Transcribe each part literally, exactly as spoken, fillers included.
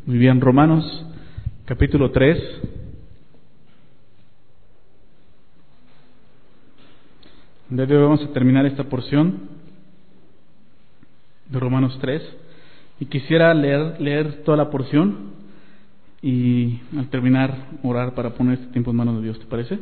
Muy bien, Romanos capítulo tres. De hoy vamos a terminar esta porción de Romanos tres. Y quisiera leer, leer toda la porción y al terminar orar para poner este tiempo en manos de Dios, ¿te parece?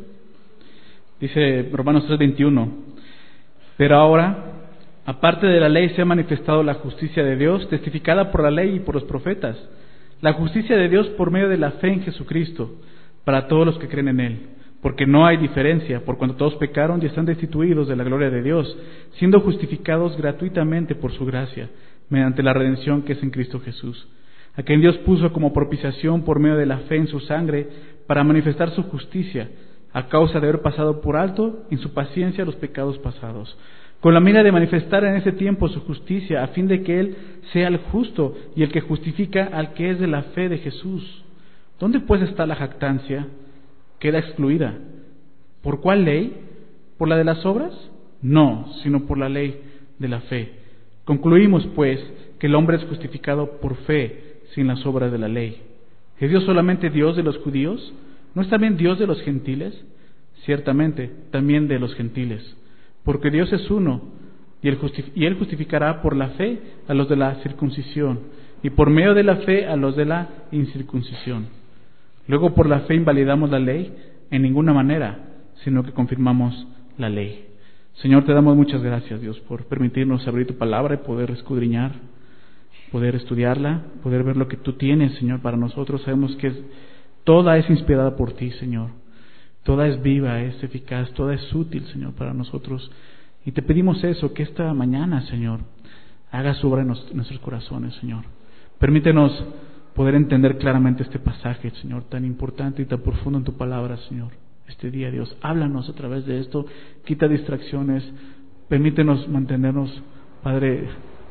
Dice Romanos tres veintiuno: Pero ahora, aparte de la ley, se ha manifestado la justicia de Dios, testificada por la ley y por los profetas. La justicia de Dios por medio de la fe en Jesucristo, para todos los que creen en Él. Porque no hay diferencia, por cuanto todos pecaron y están destituidos de la gloria de Dios, siendo justificados gratuitamente por su gracia, mediante la redención que es en Cristo Jesús, a quien Dios puso como propiciación por medio de la fe en su sangre, para manifestar su justicia, a causa de haber pasado por alto en su paciencia los pecados pasados, con la mira de manifestar en ese tiempo su justicia, a fin de que Él sea el justo y el que justifica al que es de la fe de Jesús. ¿Dónde pues está la jactancia? Queda excluida. ¿Por cuál ley? ¿Por la de las obras? No, sino por la ley de la fe. Concluimos, pues, que el hombre es justificado por fe, sin las obras de la ley. ¿Es Dios solamente Dios de los judíos? ¿No es también Dios de los gentiles? Ciertamente, también de los gentiles. Porque Dios es uno, y él, justif- y él justificará por la fe a los de la circuncisión, y por medio de la fe a los de la incircuncisión. Luego por la fe invalidamos la ley en ninguna manera, sino que confirmamos la ley. Señor, te damos muchas gracias, Dios, por permitirnos abrir tu palabra y poder escudriñar, poder estudiarla, poder ver lo que tú tienes, Señor, para nosotros. Sabemos que es, toda es inspirada por ti, Señor. Toda es viva, es eficaz, toda es útil, Señor, para nosotros. Y te pedimos eso, que esta mañana, Señor, hagas obra en nuestros corazones, Señor. Permítenos poder entender claramente este pasaje, Señor, tan importante y tan profundo en tu palabra, Señor. Este día, Dios, háblanos a través de esto, quita distracciones, permítenos mantenernos, Padre,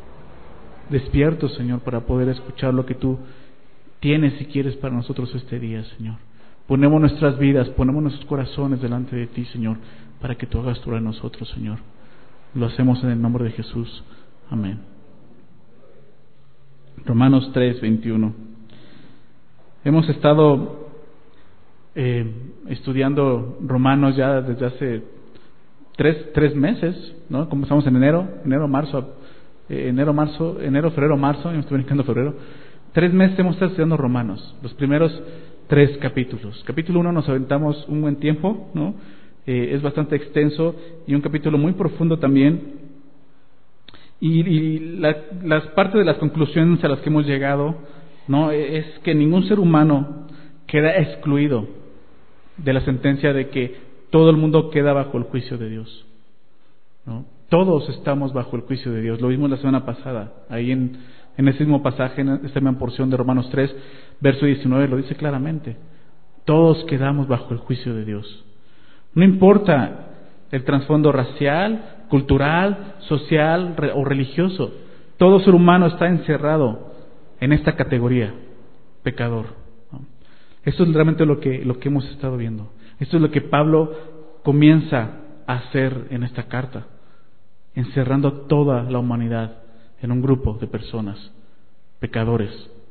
despiertos, Señor, para poder escuchar lo que tú tienes y quieres para nosotros este día, Señor. Ponemos nuestras vidas, ponemos nuestros corazones delante de ti, Señor, para que tú hagas tu obra en nosotros, Señor. Lo hacemos en el nombre de Jesús. Amén. Romanos tres veintiuno. Hemos estado eh, estudiando Romanos ya desde hace tres, tres meses, ¿no? Comenzamos en enero, enero, marzo, eh, enero, marzo, enero, febrero, marzo, y me estoy brincando febrero. Tres meses hemos estado estudiando Romanos, los primeros tres capítulos. Capítulo uno nos aventamos un buen tiempo, ¿no? Eh, es bastante extenso y un capítulo muy profundo también. Y, y la, las partes de las conclusiones a las que hemos llegado, ¿no? Es que ningún ser humano queda excluido de la sentencia de que todo el mundo queda bajo el juicio de Dios, ¿no? Todos estamos bajo el juicio de Dios. Lo vimos la semana pasada, ahí en, en ese mismo pasaje, en esta misma porción de Romanos tres, verso diecinueve, lo dice claramente. Todos quedamos bajo el juicio de Dios. No importa el trasfondo racial, cultural, social o religioso. Todo ser humano está encerrado en esta categoría, pecador, ¿no? Esto es realmente lo que, lo que hemos estado viendo. Esto es lo que Pablo comienza a hacer en esta carta, encerrando a toda la humanidad en un grupo de personas, pecadores.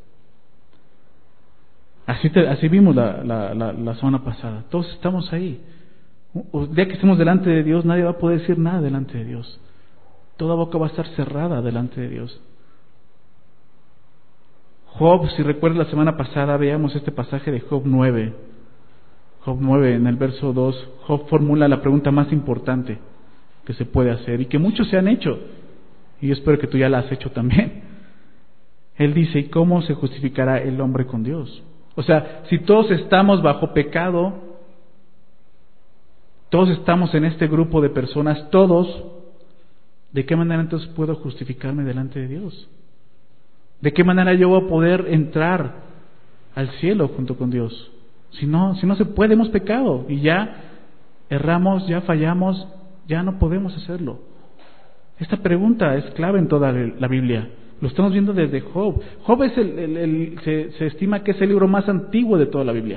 Así, te, así vimos la, la, la, la semana pasada. Todos estamos ahí. El día que estemos delante de Dios, nadie va a poder decir nada delante de Dios. Toda boca va a estar cerrada delante de Dios. Job, si recuerdas la semana pasada, veíamos este pasaje de Job nueve. Job nueve, en el verso dos, Job formula la pregunta más importante que se puede hacer y que muchos se han hecho. Y yo espero que tú ya la has hecho también. Él dice, ¿y cómo se justificará el hombre con Dios? O sea, si todos estamos bajo pecado, todos estamos en este grupo de personas, todos, ¿de qué manera entonces puedo justificarme delante de Dios? ¿De qué manera yo voy a poder entrar al cielo junto con Dios? Si no, si no se puede, hemos pecado y ya erramos, ya fallamos, ya no podemos hacerlo. Esta pregunta es clave en toda la Biblia. Lo estamos viendo desde Job. Job es el, el, el se, se estima que es el libro más antiguo de toda la Biblia.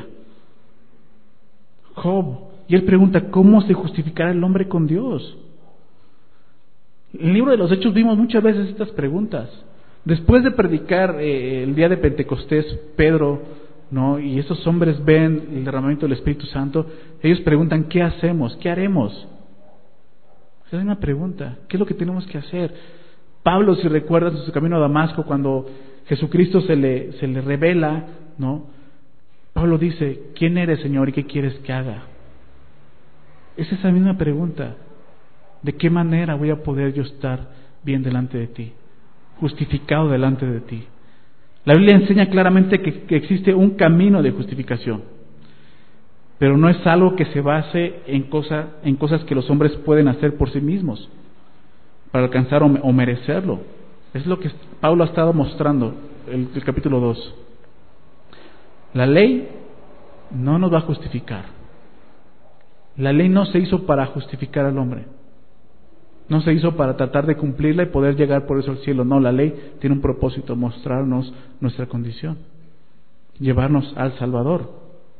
Job. Y él pregunta, ¿cómo se justificará el hombre con Dios? En el libro de los Hechos vimos muchas veces estas preguntas. Después de predicar eh, el día de Pentecostés, Pedro, ¿no? Y esos hombres ven el derramamiento del Espíritu Santo, ellos preguntan, ¿qué hacemos? ¿Qué haremos? Esa es una pregunta, ¿qué es lo que tenemos que hacer? Pablo, si recuerdas en su camino a Damasco, cuando Jesucristo se le, se le revela, ¿no? Pablo dice, ¿quién eres, Señor, y qué quieres que haga? Es esa misma pregunta, ¿de qué manera voy a poder yo estar bien delante de ti? Justificado delante de ti. La Biblia enseña claramente que, que existe un camino de justificación, pero no es algo que se base en, cosa, en cosas que los hombres pueden hacer por sí mismos para alcanzar o, o merecerlo. Es lo que Pablo ha estado mostrando el, el capítulo dos. La ley no nos va a justificar. La ley no se hizo para justificar al hombre. No se hizo para tratar de cumplirla y poder llegar por eso al cielo. No, la ley tiene un propósito, mostrarnos nuestra condición, llevarnos al Salvador.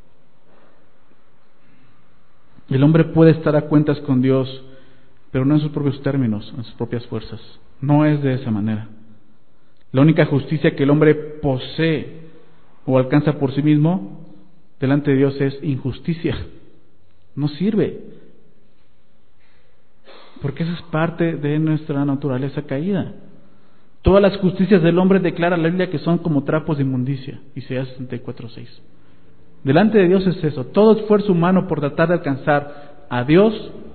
El hombre puede estar a cuentas con Dios, pero no en sus propios términos, en sus propias fuerzas. No es de esa manera. La única justicia que el hombre posee o alcanza por sí mismo delante de Dios es injusticia. No sirve. Porque esa es parte de nuestra naturaleza caída. Todas las justicias del hombre declara la Biblia que son como trapos de inmundicia. Isaías sesenta y cuatro seis. Delante de Dios es eso. Todo esfuerzo humano por tratar de alcanzar a Dios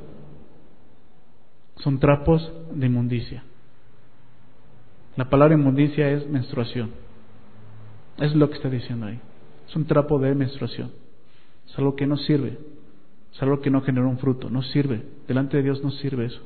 son trapos de inmundicia. La palabra inmundicia es menstruación. Es lo que está diciendo ahí. Es un trapo de menstruación. Es algo que no sirve. Es algo que no genera un fruto, no sirve. Delante de Dios no sirve eso.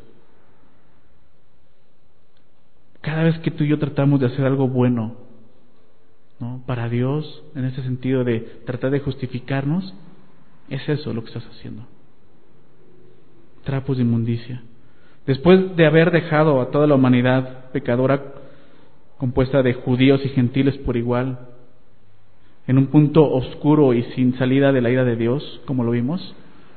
Cada vez que tú y yo tratamos de hacer algo bueno, ¿no? Para Dios, en ese sentido de tratar de justificarnos, es eso lo que estás haciendo. Trapos de inmundicia. Después de haber dejado a toda la humanidad pecadora, compuesta de judíos y gentiles por igual, en un punto oscuro y sin salida de la ira de Dios, como lo vimos,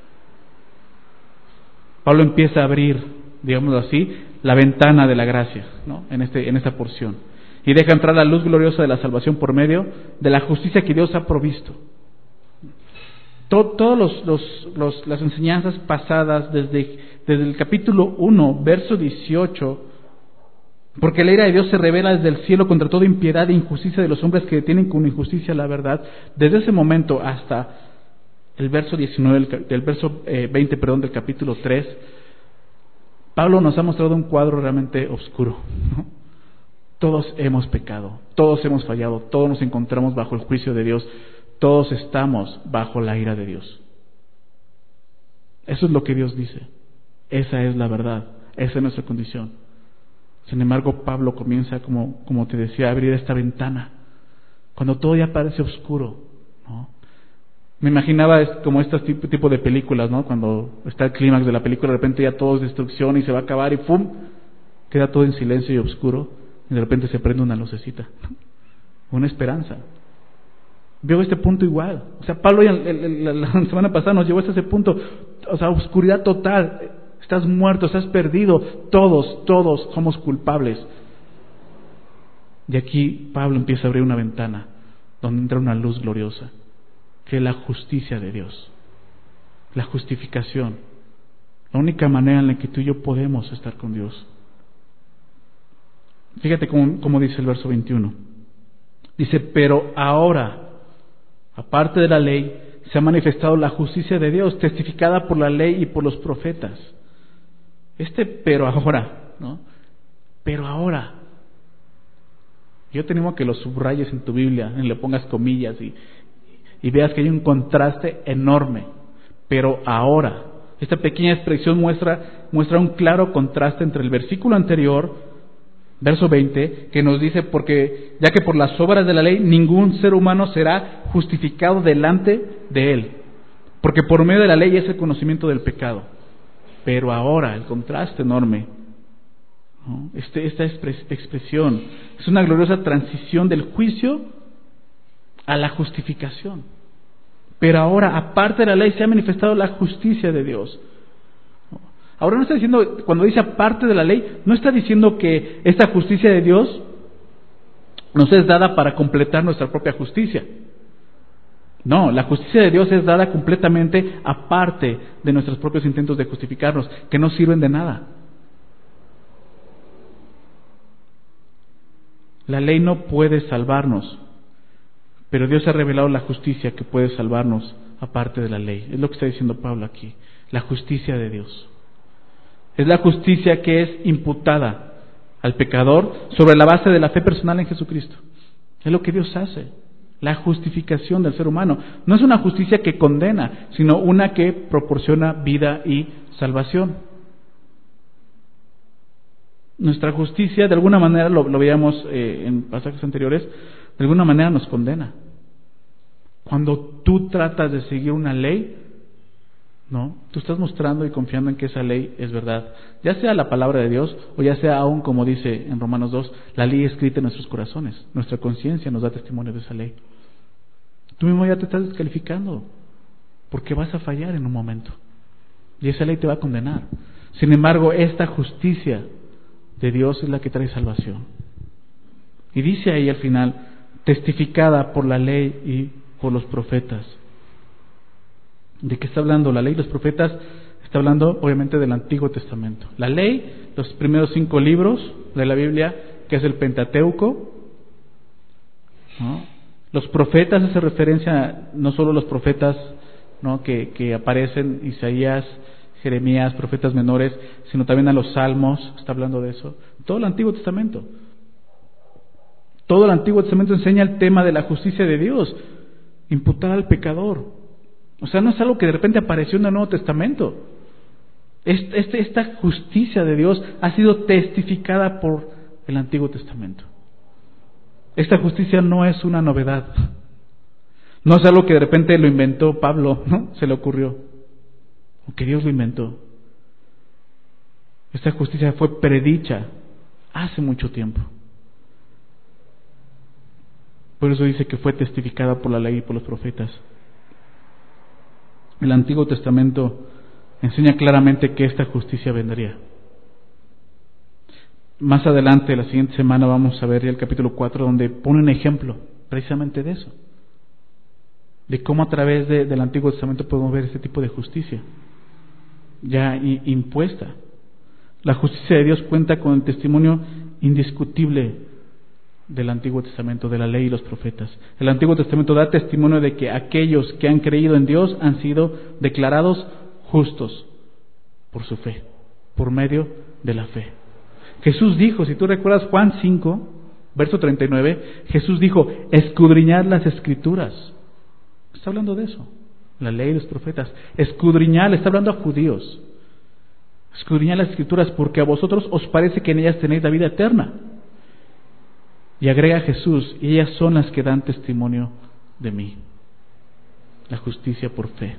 Pablo empieza a abrir, digámoslo así, la ventana de la gracia, ¿no? en, este, en esta porción. Y deja entrar la luz gloriosa de la salvación por medio de la justicia que Dios ha provisto. Todas todo los, los, los, las enseñanzas pasadas desde, desde el capítulo uno, verso dieciocho, porque la ira de Dios se revela desde el cielo contra toda impiedad e injusticia de los hombres que detienen con injusticia la verdad. Desde ese momento hasta el verso diecinueve, del, del verso eh, veinte, perdón, del capítulo tres, Pablo nos ha mostrado un cuadro realmente oscuro, ¿no? Todos hemos pecado, todos hemos fallado, todos nos encontramos bajo el juicio de Dios, todos estamos bajo la ira de Dios. Eso es lo que Dios dice. Esa es la verdad, esa es nuestra condición. Sin embargo, Pablo comienza, como, como te decía, a abrir esta ventana, cuando todo ya parece oscuro, ¿no? Me imaginaba como este tipo, tipo de películas, ¿no? Cuando está el clímax de la película, de repente ya todo es destrucción y se va a acabar y ¡pum! Queda todo en silencio y oscuro y de repente se prende una lucecita, una esperanza. Veo este punto igual. O sea, Pablo ya, el, el, el, la semana pasada nos llevó hasta ese punto. O sea, oscuridad total. Estás muerto, estás perdido. Todos, todos somos culpables. Y aquí Pablo empieza a abrir una ventana donde entra una luz gloriosa, que es la justicia de Dios, la justificación, la única manera en la que tú y yo podemos estar con Dios. Fíjate cómo, cómo dice el verso veintiuno. Dice, pero ahora, aparte de la ley, se ha manifestado la justicia de Dios, testificada por la ley y por los profetas. Este pero ahora, ¿no? Pero ahora. Yo te animo a que lo subrayes en tu Biblia, en le pongas comillas y, y veas que hay un contraste enorme. Pero ahora, esta pequeña expresión muestra, muestra un claro contraste entre el versículo anterior, verso veinte, que nos dice, porque ya que por las obras de la ley ningún ser humano será justificado delante de él, porque por medio de la ley es el conocimiento del pecado. Pero ahora, el contraste enorme, ¿no? Este, esta expresión es una gloriosa transición del juicio a la justificación. Pero ahora, aparte de la ley, se ha manifestado la justicia de Dios. Ahora no está diciendo, cuando dice aparte de la ley, no está diciendo que esta justicia de Dios nos es dada para completar nuestra propia justicia. No, la justicia de Dios es dada completamente aparte de nuestros propios intentos de justificarnos, que no sirven de nada. La ley no puede salvarnos, pero Dios ha revelado la justicia que puede salvarnos aparte de la ley. Es lo que está diciendo Pablo aquí, la justicia de Dios. Es la justicia que es imputada al pecador sobre la base de la fe personal en Jesucristo. Es lo que Dios hace, la justificación del ser humano. No es una justicia que condena, sino una que proporciona vida y salvación. Nuestra justicia, de alguna manera, lo, lo veíamos eh, en pasajes anteriores, de alguna manera nos condena. Cuando tú tratas de seguir una ley, no, tú estás mostrando y confiando en que esa ley es verdad, ya sea la palabra de Dios o ya sea aún, como dice en Romanos dos, la ley escrita en nuestros corazones. Nuestra conciencia nos da testimonio de esa ley. Tú mismo ya te estás descalificando porque vas a fallar en un momento y esa ley te va a condenar. Sin embargo, esta justicia de Dios es la que trae salvación. Y dice ahí al final, testificada por la ley y por los profetas. ¿De qué está hablando? La ley y los profetas está hablando obviamente del Antiguo Testamento. La ley, los primeros cinco libros de la Biblia, que es el Pentateuco, ¿no? Los profetas hace referencia no solo a los profetas, ¿no? que, que aparecen, Isaías, Jeremías, profetas menores, sino también a los salmos, está hablando de eso. Todo el Antiguo Testamento. Todo el Antiguo Testamento enseña el tema de la justicia de Dios, imputada al pecador. O sea, no es algo que de repente apareció en el Nuevo Testamento. Este, este, esta justicia de Dios ha sido testificada por el Antiguo Testamento. Esta justicia no es una novedad. No es algo que de repente lo inventó Pablo, ¿no? Se le ocurrió. O que Dios lo inventó. Esta justicia fue predicha hace mucho tiempo. Por eso dice que fue testificada por la ley y por los profetas. El Antiguo Testamento enseña claramente que esta justicia vendría. Más adelante, la siguiente semana, vamos a ver ya el capítulo cuatro, donde pone un ejemplo precisamente de eso. De cómo a través de, del Antiguo Testamento podemos ver este tipo de justicia ya impuesta. La justicia de Dios cuenta con el testimonio indiscutible del Antiguo Testamento, de la ley y los profetas. El Antiguo Testamento da testimonio de que aquellos que han creído en Dios han sido declarados justos por su fe, por medio de la fe. Jesús dijo, si tú recuerdas Juan cinco, verso treinta y nueve, Jesús dijo, escudriñad las Escrituras. Está hablando de eso, la ley y los profetas. Escudriñad, está hablando a judíos. Escudriñad las Escrituras porque a vosotros os parece que en ellas tenéis la vida eterna. Y agrega Jesús, y ellas son las que dan testimonio de mí. La justicia por fe.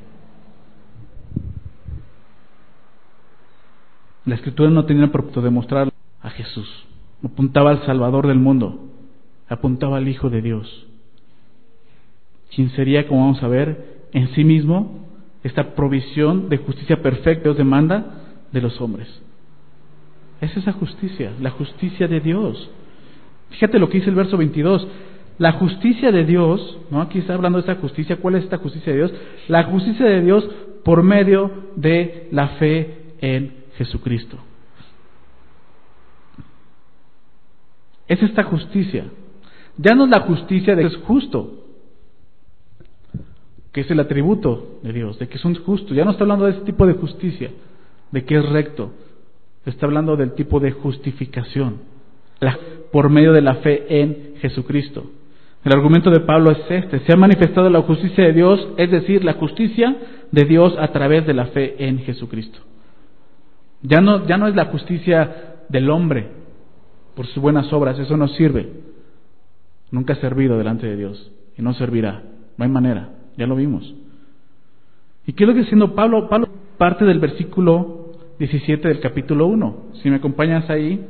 La Escritura no tenía el propósito de mostrar a Jesús. Apuntaba al Salvador del mundo. Apuntaba al Hijo de Dios. Quien sería, como vamos a ver, en sí mismo, esta provisión de justicia perfecta Dios demanda de los hombres. Es esa justicia, la justicia de Dios. Fíjate lo que dice el verso veintidós. La justicia de Dios, ¿no? Aquí está hablando de esta justicia. ¿Cuál es esta justicia de Dios? La justicia de Dios por medio de la fe en Jesucristo. Es esta justicia. Ya no es la justicia de que es justo, que es el atributo de Dios, de que son justos. Ya no está hablando de ese tipo de justicia, de que es recto. Está hablando del tipo de justificación. La, por medio de la fe en Jesucristo. El argumento de Pablo es este: se ha manifestado la justicia de Dios, es decir, la justicia de Dios a través de la fe en Jesucristo. Ya no, ya no es la justicia del hombre por sus buenas obras, eso no sirve. Nunca ha servido delante de Dios y no servirá, no hay manera, ya lo vimos. ¿Y qué es lo que está diciendo Pablo? Pablo parte del versículo diecisiete del capítulo uno. Si me acompañas ahí,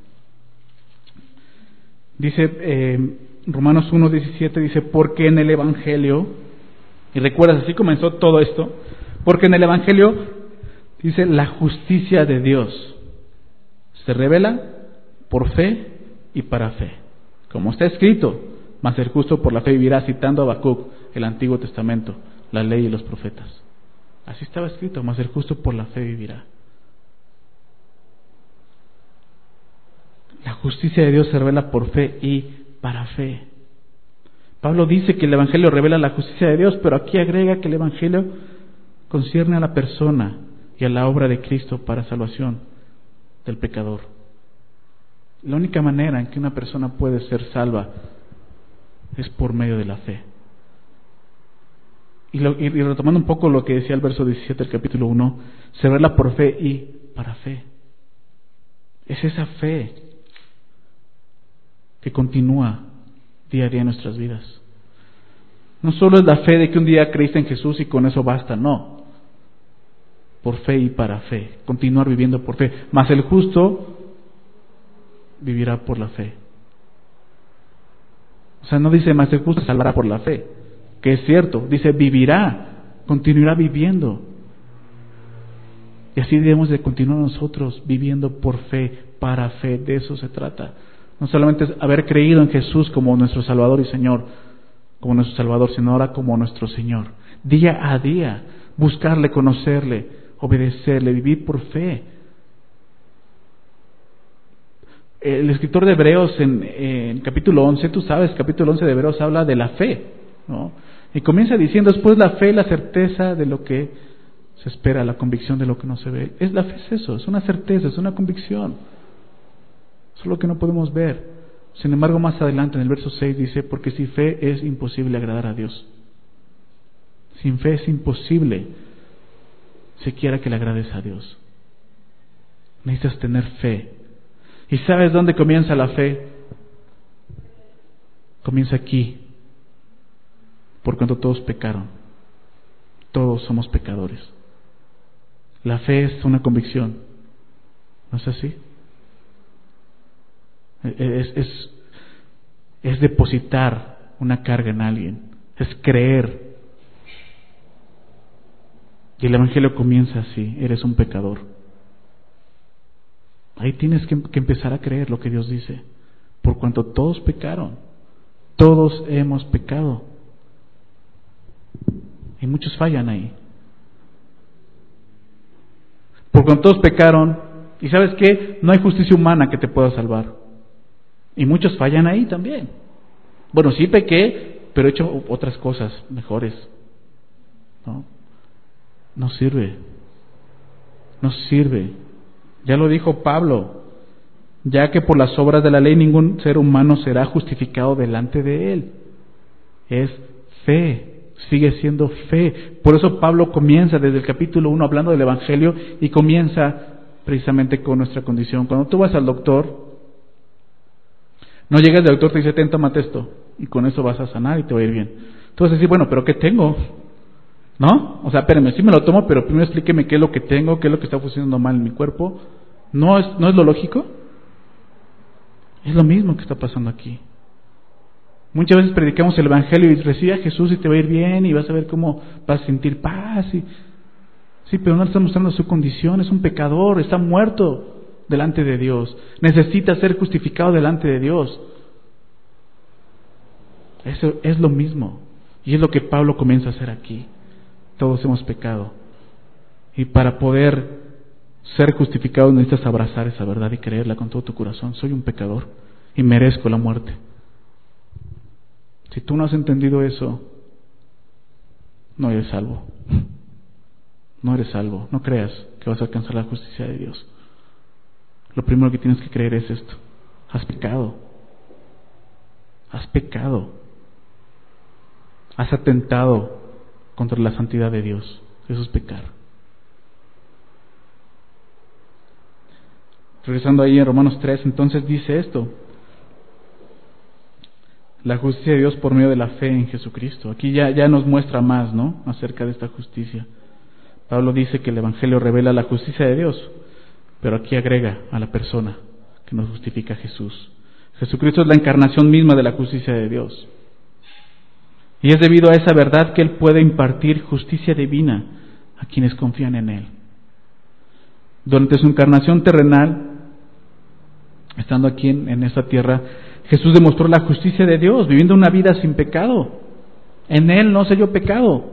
dice eh, Romanos uno diecisiete, dice, porque en el Evangelio, y recuerdas, así comenzó todo esto, porque en el Evangelio, dice, la justicia de Dios se revela por fe y para fe. Como está escrito, mas el justo por la fe vivirá, citando a Habacuc, el Antiguo Testamento, la ley y los profetas. Así estaba escrito, mas el justo por la fe vivirá. La justicia de Dios se revela por fe y para fe. Pablo dice que el Evangelio revela la justicia de Dios, pero aquí agrega que el Evangelio concierne a la persona y a la obra de Cristo para salvación del pecador. La única manera en que una persona puede ser salva es por medio de la fe. Y, lo, y retomando un poco lo que decía el verso diecisiete del capítulo uno, se revela por fe y para fe. Es esa fe que continúa día a día en nuestras vidas. No solo es la fe de que un día creíste en Jesús y con eso basta, no. Por fe y para fe, continuar viviendo por fe. Mas el justo vivirá por la fe. O sea, no dice mas el justo salvará por la fe, que es cierto, dice vivirá, continuará viviendo. Y así debemos de continuar nosotros viviendo por fe, para fe, de eso se trata. No solamente es haber creído en Jesús como nuestro Salvador y Señor, como nuestro Salvador, sino ahora como nuestro Señor. Día a día, buscarle, conocerle, obedecerle, vivir por fe. El escritor de Hebreos en, en capítulo once, tú sabes, capítulo once de Hebreos habla de la fe, ¿no? Y comienza diciendo, después la fe, la certeza de lo que se espera, la convicción de lo que no se ve. Es la fe, es eso, es una certeza, es una convicción. Solo que no podemos ver. Sin embargo, más adelante en el verso seis dice, porque sin fe es imposible agradar a Dios. Sin fe es imposible siquiera que le agrades a Dios. Necesitas tener fe. ¿Y sabes dónde comienza la fe? Comienza aquí. Por cuanto todos pecaron. Todos somos pecadores. La fe es una convicción. ¿No es así? Es, es, es depositar una carga en alguien, es creer. Y el Evangelio comienza así, eres un pecador. Ahí tienes que, que empezar a creer lo que Dios dice, por cuanto todos pecaron, todos hemos pecado. Y muchos fallan ahí. Por cuanto todos pecaron, y ¿sabes qué? No hay justicia humana que te pueda salvar. Y muchos fallan ahí también. Bueno, sí pequé, pero he hecho otras cosas mejores. No, no sirve. No sirve. Ya lo dijo Pablo. Ya que por las obras de la ley ningún ser humano será justificado delante de él. Es fe. Sigue siendo fe. Por eso Pablo comienza desde el capítulo uno hablando del Evangelio y comienza precisamente con nuestra condición. Cuando tú vas al doctor, no llegas al doctor, te dice, ten, tómate esto, y con eso vas a sanar y te va a ir bien. Tú vas a decir, bueno, pero ¿qué tengo? ¿No? O sea, espérame, sí me lo tomo, pero primero explíqueme qué es lo que tengo, qué es lo que está funcionando mal en mi cuerpo. ¿No es, no es lo lógico? Es lo mismo que está pasando aquí. Muchas veces predicamos el Evangelio y recibe a Jesús y te va a ir bien y vas a ver cómo vas a sentir paz. Y... sí, pero no le está mostrando su condición, es un pecador, está muerto delante de Dios, necesita ser justificado delante de Dios. Eso es lo mismo, y es lo que Pablo comienza a hacer aquí. Todos hemos pecado, y para poder ser justificados necesitas abrazar esa verdad y creerla con todo tu corazón. Soy un pecador y merezco la muerte. Si tú no has entendido eso, no eres salvo. No eres salvo. No creas que vas a alcanzar la justicia de Dios. Lo primero que tienes que creer es esto: has pecado, has pecado, has atentado contra la santidad de Dios. Eso es pecar. Regresando ahí en Romanos tres, entonces dice esto: la justicia de Dios por medio de la fe en Jesucristo. Aquí ya, ya nos muestra más, ¿no?, acerca de esta justicia. Pablo dice que el Evangelio revela la justicia de Dios, pero aquí agrega a la persona que nos justifica, Jesús. Jesucristo es la encarnación misma de la justicia de Dios. Y es debido a esa verdad que Él puede impartir justicia divina a quienes confían en Él. Durante su encarnación terrenal, estando aquí en, en esta tierra, Jesús demostró la justicia de Dios, viviendo una vida sin pecado. En Él no se halló pecado.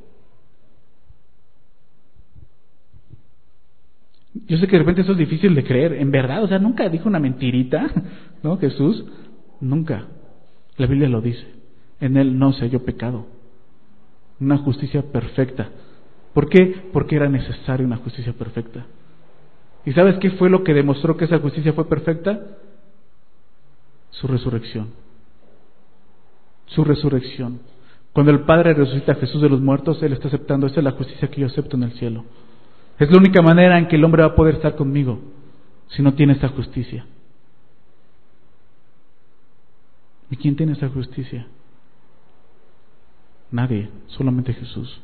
Yo sé que de repente eso es difícil de creer, en verdad, o sea, nunca dijo una mentirita, ¿no? Jesús, nunca. La Biblia lo dice. En Él no se halló pecado. Una justicia perfecta. ¿Por qué? Porque era necesaria una justicia perfecta. ¿Y sabes qué fue lo que demostró que esa justicia fue perfecta? Su resurrección. Su resurrección. Cuando el Padre resucita a Jesús de los muertos, Él está aceptando, esa es la justicia que yo acepto en el cielo. Es la única manera en que el hombre va a poder estar conmigo, si no tiene esta justicia. ¿Y quién tiene esa justicia? Nadie, solamente Jesús.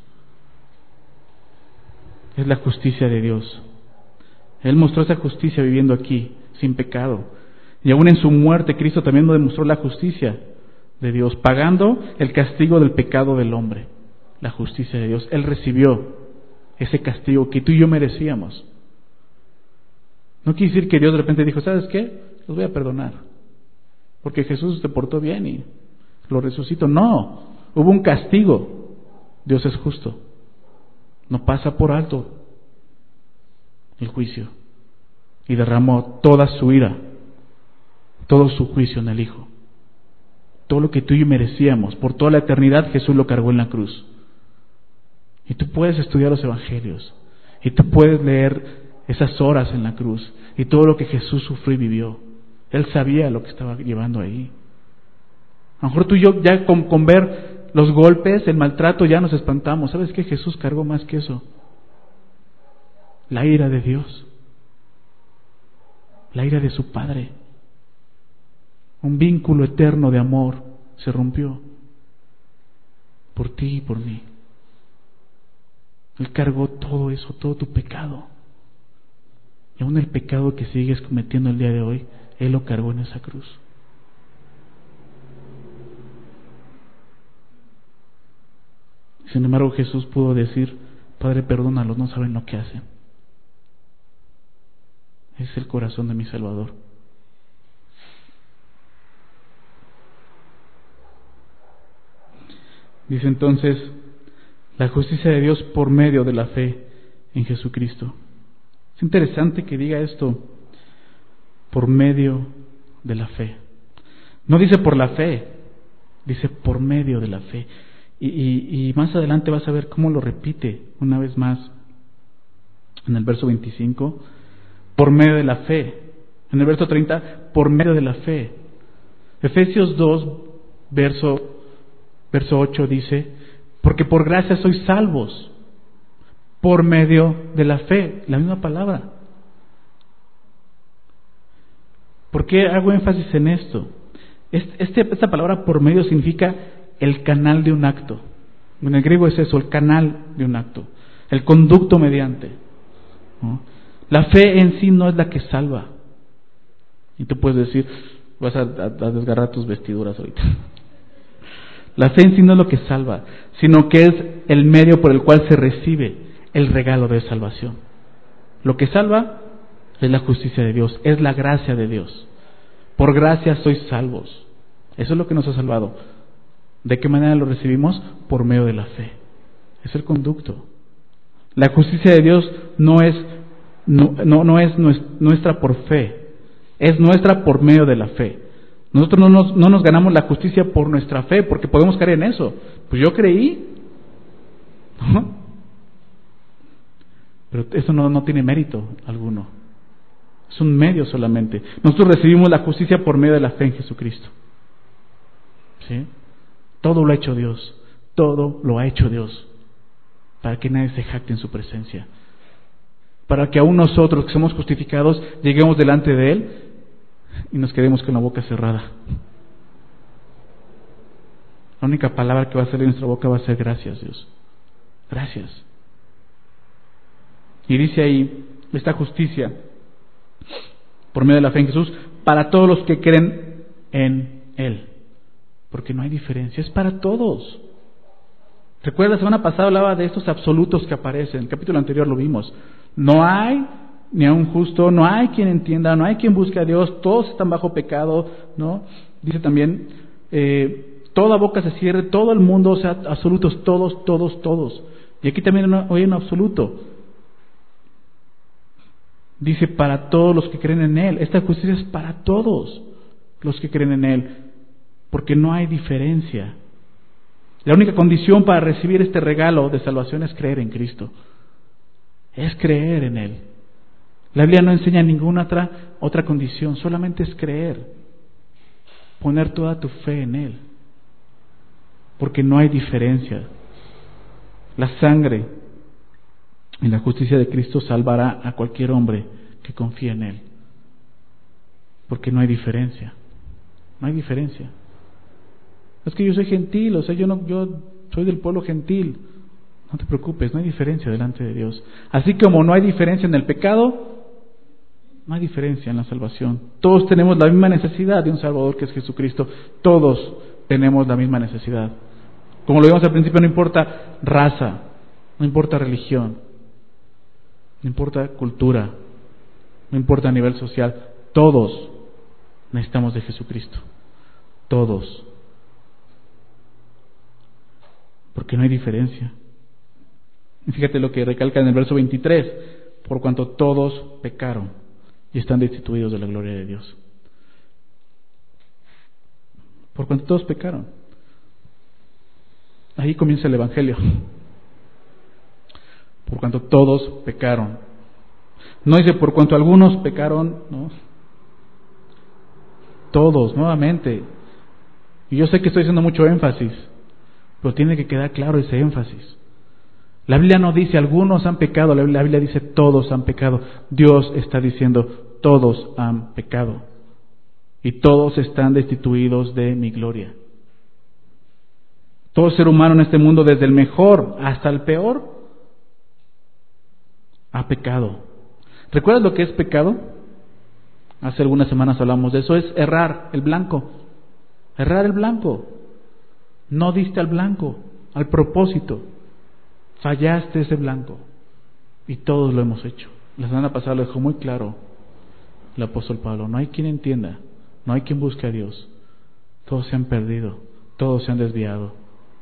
Es la justicia de Dios. Él mostró esa justicia viviendo aquí, sin pecado. Y aún en su muerte, Cristo también nos demostró la justicia de Dios, pagando el castigo del pecado del hombre. La justicia de Dios. Él recibió ese castigo que tú y yo merecíamos. No quiere decir que Dios de repente dijo, ¿sabes qué? Los voy a perdonar, porque Jesús se portó bien y lo resucitó. No, hubo un castigo. Dios es justo. No pasa por alto el juicio. Y derramó toda su ira, todo su juicio en el Hijo. Todo lo que tú y yo merecíamos, por toda la eternidad, Jesús lo cargó en la cruz. Y tú puedes estudiar los evangelios, y tú puedes leer esas horas en la cruz, y todo lo que Jesús sufrió y vivió. Él sabía lo que estaba llevando ahí. A lo mejor tú y yo ya con, con ver los golpes, el maltrato, ya nos espantamos. ¿Sabes qué? Jesús cargó más que eso. La ira de Dios. La ira de su Padre. Un vínculo eterno de amor se rompió por ti y por mí. Él cargó todo eso, todo tu pecado. Y aún el pecado que sigues cometiendo el día de hoy, Él lo cargó en esa cruz. Sin embargo, Jesús pudo decir, Padre, perdónalos, no saben lo que hacen. Es el corazón de mi Salvador. Dice entonces, la justicia de Dios por medio de la fe en Jesucristo. Es interesante que diga esto, por medio de la fe. No dice por la fe, dice por medio de la fe. Y, y, y más adelante vas a ver cómo lo repite una vez más en el verso veinticinco, por medio de la fe. En el verso treinta, por medio de la fe. Efesios dos, verso, verso ocho dice, porque por gracia sois salvos, por medio de la fe. La misma palabra. ¿Por qué hago énfasis en esto? Este, esta palabra por medio significa el canal de un acto. En el griego es eso, el canal de un acto, el conducto mediante, ¿no? La fe en sí no es la que salva. Y tú puedes decir, vas a, a, a desgarrar tus vestiduras ahorita. La fe en sí no es lo que salva, sino que es el medio por el cual se recibe el regalo de salvación. Lo que salva es la justicia de Dios, es la gracia de Dios. Por gracia sois salvos. Eso es lo que nos ha salvado. ¿De qué manera lo recibimos? Por medio de la fe. Es el conducto. La justicia de Dios no es, no, no, no es nuestra por fe, es nuestra por medio de la fe. Nosotros no nos, no nos ganamos la justicia por nuestra fe, porque podemos caer en eso. Pues yo creí, ¿no? Pero eso no, no tiene mérito alguno. Es un medio solamente. Nosotros recibimos la justicia por medio de la fe en Jesucristo. ¿Sí? Todo lo ha hecho Dios. Todo lo ha hecho Dios. Para que nadie se jacte en su presencia. Para que aún nosotros que somos justificados lleguemos delante de Él y nos quedemos con la boca cerrada. La única palabra que va a salir de nuestra boca va a ser gracias, Dios. Gracias. Y dice ahí, esta justicia por medio de la fe en Jesús, para todos los que creen en Él. Porque no hay diferencia, es para todos. Recuerda, la semana pasada hablaba de estos absolutos que aparecen, en el capítulo anterior lo vimos. No hay ni a un justo, no hay quien entienda, no hay quien busque a Dios, todos están bajo pecado, ¿no? Dice también, eh, toda boca se cierre, todo el mundo, o sea, absolutos, todos, todos, todos. Y aquí también hay un absoluto. Dice, para todos los que creen en Él. Esta justicia es para todos los que creen en Él, porque no hay diferencia. La única condición para recibir este regalo de salvación es creer en Cristo. Es creer en Él. La Biblia no enseña ninguna otra, otra condición, solamente es creer. Poner toda tu fe en Él. Porque no hay diferencia. La sangre y la justicia de Cristo salvará a cualquier hombre que confíe en Él. Porque no hay diferencia. No hay diferencia. Es que yo soy gentil, o sea, yo no, yo soy del pueblo gentil. No te preocupes, no hay diferencia delante de Dios. Así como no hay diferencia en el pecado, no hay diferencia en la salvación. Todos tenemos la misma necesidad de un Salvador que es Jesucristo. Todos tenemos la misma necesidad. Como lo vimos al principio, no importa raza, no importa religión, no importa cultura, no importa nivel social. Todos necesitamos de Jesucristo. Todos. Porque no hay diferencia. Y fíjate lo que recalca en el verso veintitrés. Por cuanto todos pecaron y están destituidos de la gloria de Dios. Por cuanto todos pecaron. Ahí comienza el Evangelio. Por cuanto todos pecaron. No dice por cuanto algunos pecaron, no. Todos, nuevamente. Y yo sé que estoy haciendo mucho énfasis, pero tiene que quedar claro ese énfasis. La Biblia no dice algunos han pecado, la Biblia dice todos han pecado. Dios está diciendo todos han pecado. Y todos están destituidos de mi gloria. Todo ser humano en este mundo, desde el mejor hasta el peor, ha pecado. ¿Recuerdas lo que es pecado? Hace algunas semanas hablamos de eso. Es errar el blanco. Errar el blanco. No diste al blanco, al propósito. Fallaste ese blanco. Y todos lo hemos hecho. La semana pasada lo dejó muy claro el apóstol Pablo. No hay quien entienda. No hay quien busque a Dios. Todos se han perdido. Todos se han desviado.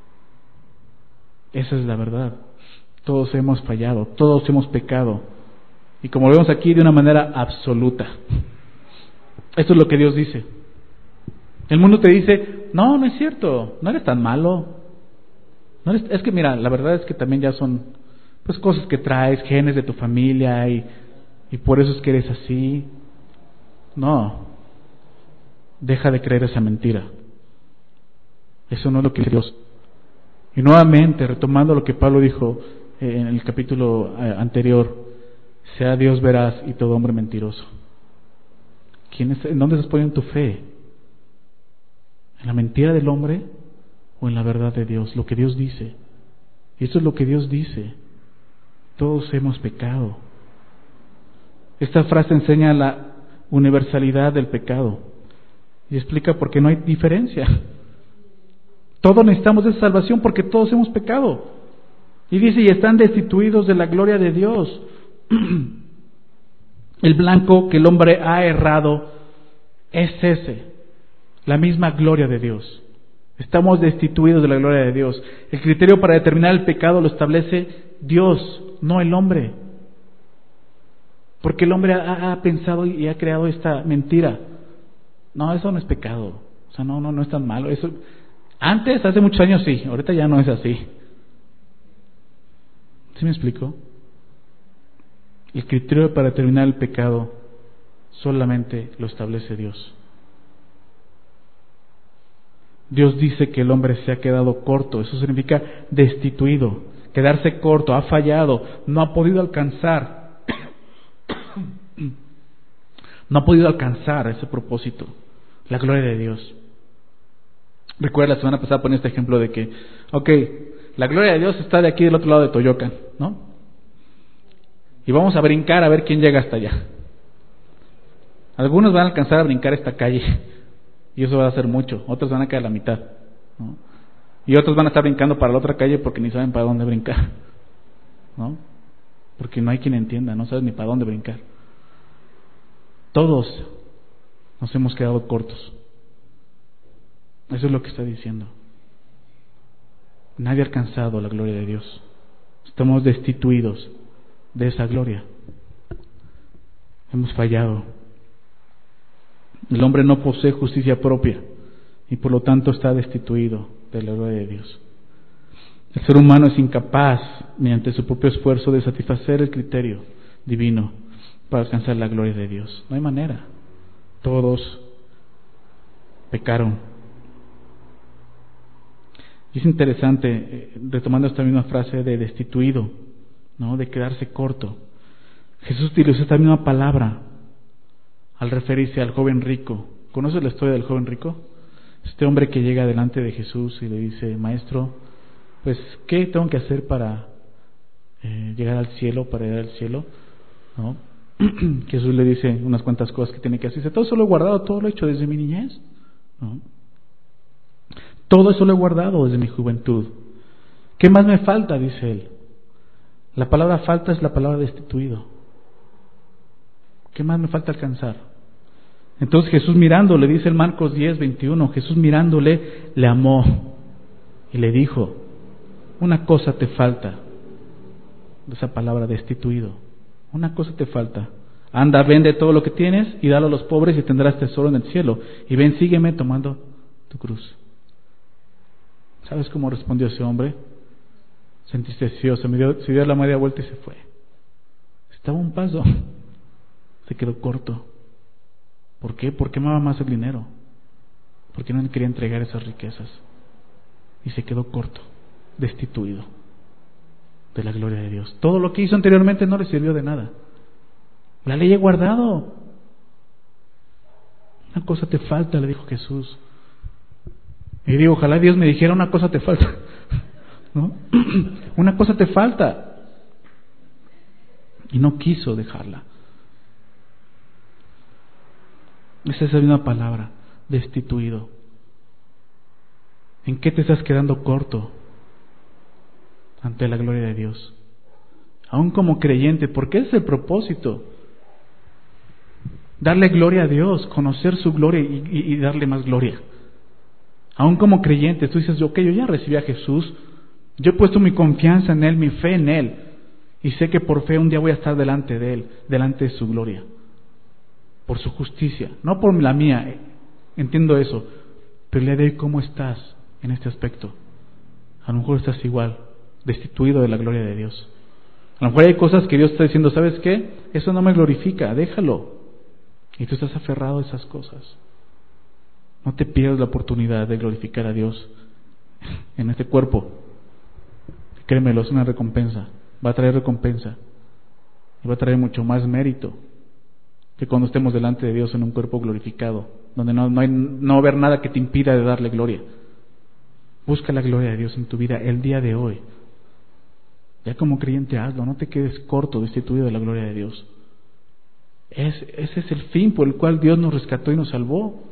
Esa es la verdad. Todos hemos fallado. Todos hemos pecado. Y como lo vemos aquí, de una manera absoluta. Esto es lo que Dios dice. El mundo te dice, no, no es cierto, no eres tan malo. No eres, es que mira, la verdad es que también ya son pues cosas que traes, genes de tu familia y, y por eso es que eres así. No, deja de creer esa mentira. Eso no es lo que dice Dios. Y nuevamente, retomando lo que Pablo dijo en el capítulo anterior, sea Dios veraz y todo hombre mentiroso. ¿Quién es, ¿En dónde estás poniendo tu fe? ¿En la mentira del hombre o en la verdad de Dios? Lo que Dios dice. Y esto es lo que Dios dice. Todos hemos pecado. Esta frase enseña la universalidad del pecado y explica por qué no hay diferencia. Todos necesitamos esa salvación porque todos hemos pecado. Y dice, y están destituidos de la gloria de Dios. El blanco que el hombre ha errado es ese, la misma gloria de Dios. Estamos destituidos de la gloria de Dios. El criterio para determinar el pecado lo establece Dios, no el hombre. Porque el hombre ha, ha pensado y ha creado esta mentira. No, eso no es pecado. O sea, no, no, no es tan malo. Eso, antes, hace muchos años sí, ahorita ya no es así. ¿Sí me explico? El criterio para determinar el pecado solamente lo establece Dios. Dios dice que el hombre se ha quedado corto. Eso significa destituido, quedarse corto, ha fallado, no ha podido alcanzar, no ha podido alcanzar ese propósito, la gloria de Dios. Recuerda, la semana pasada ponía este ejemplo de que, ok, la gloria de Dios está de aquí del otro lado de Toyocan, ¿no? Y vamos a brincar a ver quién llega hasta allá. Algunos van a alcanzar a brincar esta calle y eso va a ser mucho. Otros van a caer a la mitad, ¿no? Y otros van a estar brincando para la otra calle porque ni saben para dónde brincar, ¿no? Porque no hay quien entienda, no sabes ni para dónde brincar. Todos nos hemos quedado cortos. Eso es lo que está diciendo. Nadie ha alcanzado la gloria de Dios. Estamos destituidos de esa gloria. Hemos fallado. El hombre no posee justicia propia y por lo tanto está destituido de la gloria de Dios. El ser humano es incapaz, mediante su propio esfuerzo, de satisfacer el criterio divino para alcanzar la gloria de Dios. No hay manera. Todos pecaron. Y es interesante, retomando esta misma frase de destituido, ¿no? De quedarse corto. Jesús utilizó esta misma palabra al referirse al joven rico. ¿Conoces la historia del joven rico? Este hombre que llega delante de Jesús y le dice: Maestro, pues, ¿qué tengo que hacer para eh, llegar al cielo, para ir al cielo? ¿No? Jesús le dice unas cuantas cosas que tiene que hacer. Dice: todo eso lo he guardado, todo lo he hecho desde mi niñez, ¿no? Todo eso lo he guardado desde mi juventud. ¿Qué más me falta? Dice él. La palabra falta es la palabra destituido. ¿Qué más me falta alcanzar? Entonces Jesús mirándole, dice en Marcos diez, veintiuno, Jesús mirándole le amó y le dijo: una cosa te falta. Esa palabra destituido. Una cosa te falta. Anda, vende todo lo que tienes y dalo a los pobres y tendrás tesoro en el cielo. Y ven, sígueme tomando tu cruz. ¿Sabes cómo respondió ese hombre? Se entristeció, se, me dio, se dio la media vuelta y se fue. Estaba a un paso. Se quedó corto. ¿Por qué? Porque amaba más el dinero. Porque no quería entregar esas riquezas. Y se quedó corto, destituido de la gloria de Dios. Todo lo que hizo anteriormente no le sirvió de nada. La ley he guardado. Una cosa te falta, le dijo Jesús. Y digo, ojalá Dios me dijera: una cosa te falta, ¿no? Una cosa te falta. Y no quiso dejarla. Esa es la misma palabra, destituido. ¿En qué te estás quedando corto ante la gloria de Dios? Aún como creyente, porque ese es el propósito. Darle gloria a Dios, conocer su gloria y, y, y darle más gloria. Aún como creyente, tú dices: ok, yo ya recibí a Jesús, yo he puesto mi confianza en Él, mi fe en Él, y sé que por fe un día voy a estar delante de Él, delante de su gloria, por su justicia, no por la mía, entiendo eso, pero le doy: ¿cómo estás en este aspecto? A lo mejor estás igual, destituido de la gloria de Dios. A lo mejor hay cosas que Dios está diciendo: ¿sabes qué? Eso no me glorifica, déjalo. Y tú estás aferrado a esas cosas. No te pierdas la oportunidad de glorificar a Dios en este cuerpo. Créemelo, es una recompensa. Va a traer recompensa. Y va a traer mucho más mérito que cuando estemos delante de Dios en un cuerpo glorificado, donde no, no, hay, no va a haber nada que te impida de darle gloria. Busca la gloria de Dios en tu vida el día de hoy. Ya como creyente hazlo, no te quedes corto, destituido de la gloria de Dios. Es, ese es el fin por el cual Dios nos rescató y nos salvó.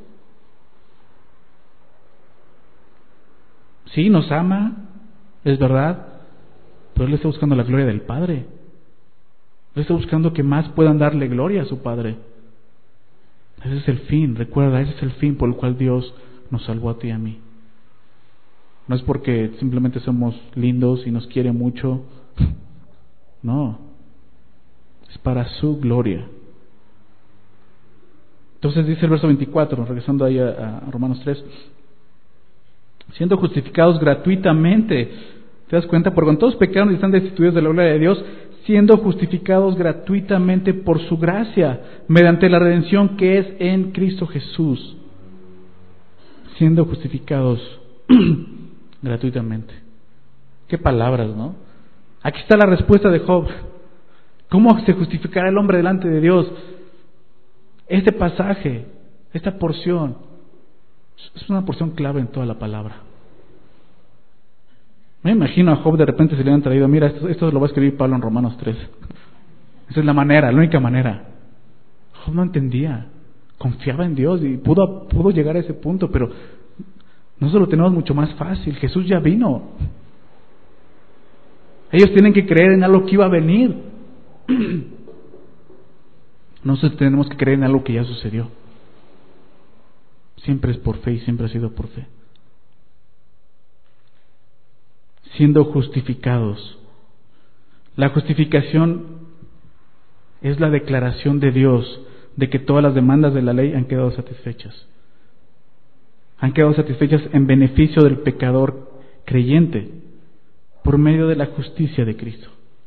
Sí, nos ama, es verdad, pero Él está buscando la gloria del Padre. Él está buscando que más puedan darle gloria a su Padre. Ese es el fin, recuerda, ese es el fin por el cual Dios nos salvó a ti y a mí. No es porque simplemente somos lindos y nos quiere mucho. No, es para su gloria. Entonces dice el verso veinticuatro, regresando ahí a, a Romanos tres, siendo justificados gratuitamente. ¿Te das cuenta? Por cuanto todos pecaron y están destituidos de la gloria de Dios, siendo justificados gratuitamente por su gracia, mediante la redención que es en Cristo Jesús. Siendo justificados gratuitamente. Qué palabras, ¿no? Aquí está la respuesta de Job. ¿Cómo se justificará el hombre delante de Dios? Este pasaje, esta porción, es una porción clave en toda la palabra. Me imagino a Job de repente se le han traído: mira, esto, esto lo va a escribir Pablo en Romanos tres. Esa es la manera, la única manera. Job no entendía, confiaba en Dios y pudo, pudo llegar a ese punto, pero nosotros lo tenemos mucho más fácil. Jesús ya vino. Ellos tienen que creer en algo que iba a venir. Nosotros tenemos que creer en algo que ya sucedió. Siempre es por fe y siempre ha sido por fe. Siendo justificados. La justificación es la declaración de Dios de que todas las demandas de la ley han quedado satisfechas. Han quedado satisfechas en beneficio del pecador creyente por medio de la justicia de Cristo.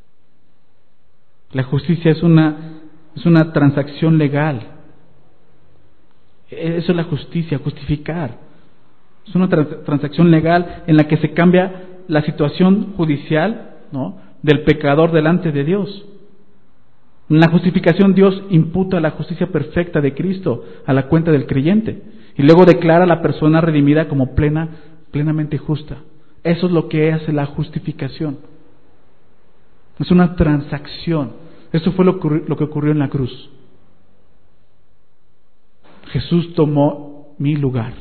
La justicia es una, es una transacción legal. Eso es la justicia, justificar. Es una trans- transacción legal en la que se cambia la situación judicial, ¿no?, del pecador delante de Dios. En la justificación Dios imputa la justicia perfecta de Cristo a la cuenta del creyente y luego declara a la persona redimida como plena, plenamente justa. Eso es lo que hace la justificación. Es una transacción. Eso fue lo, lo que ocurrió en la cruz. Jesús tomó mi lugar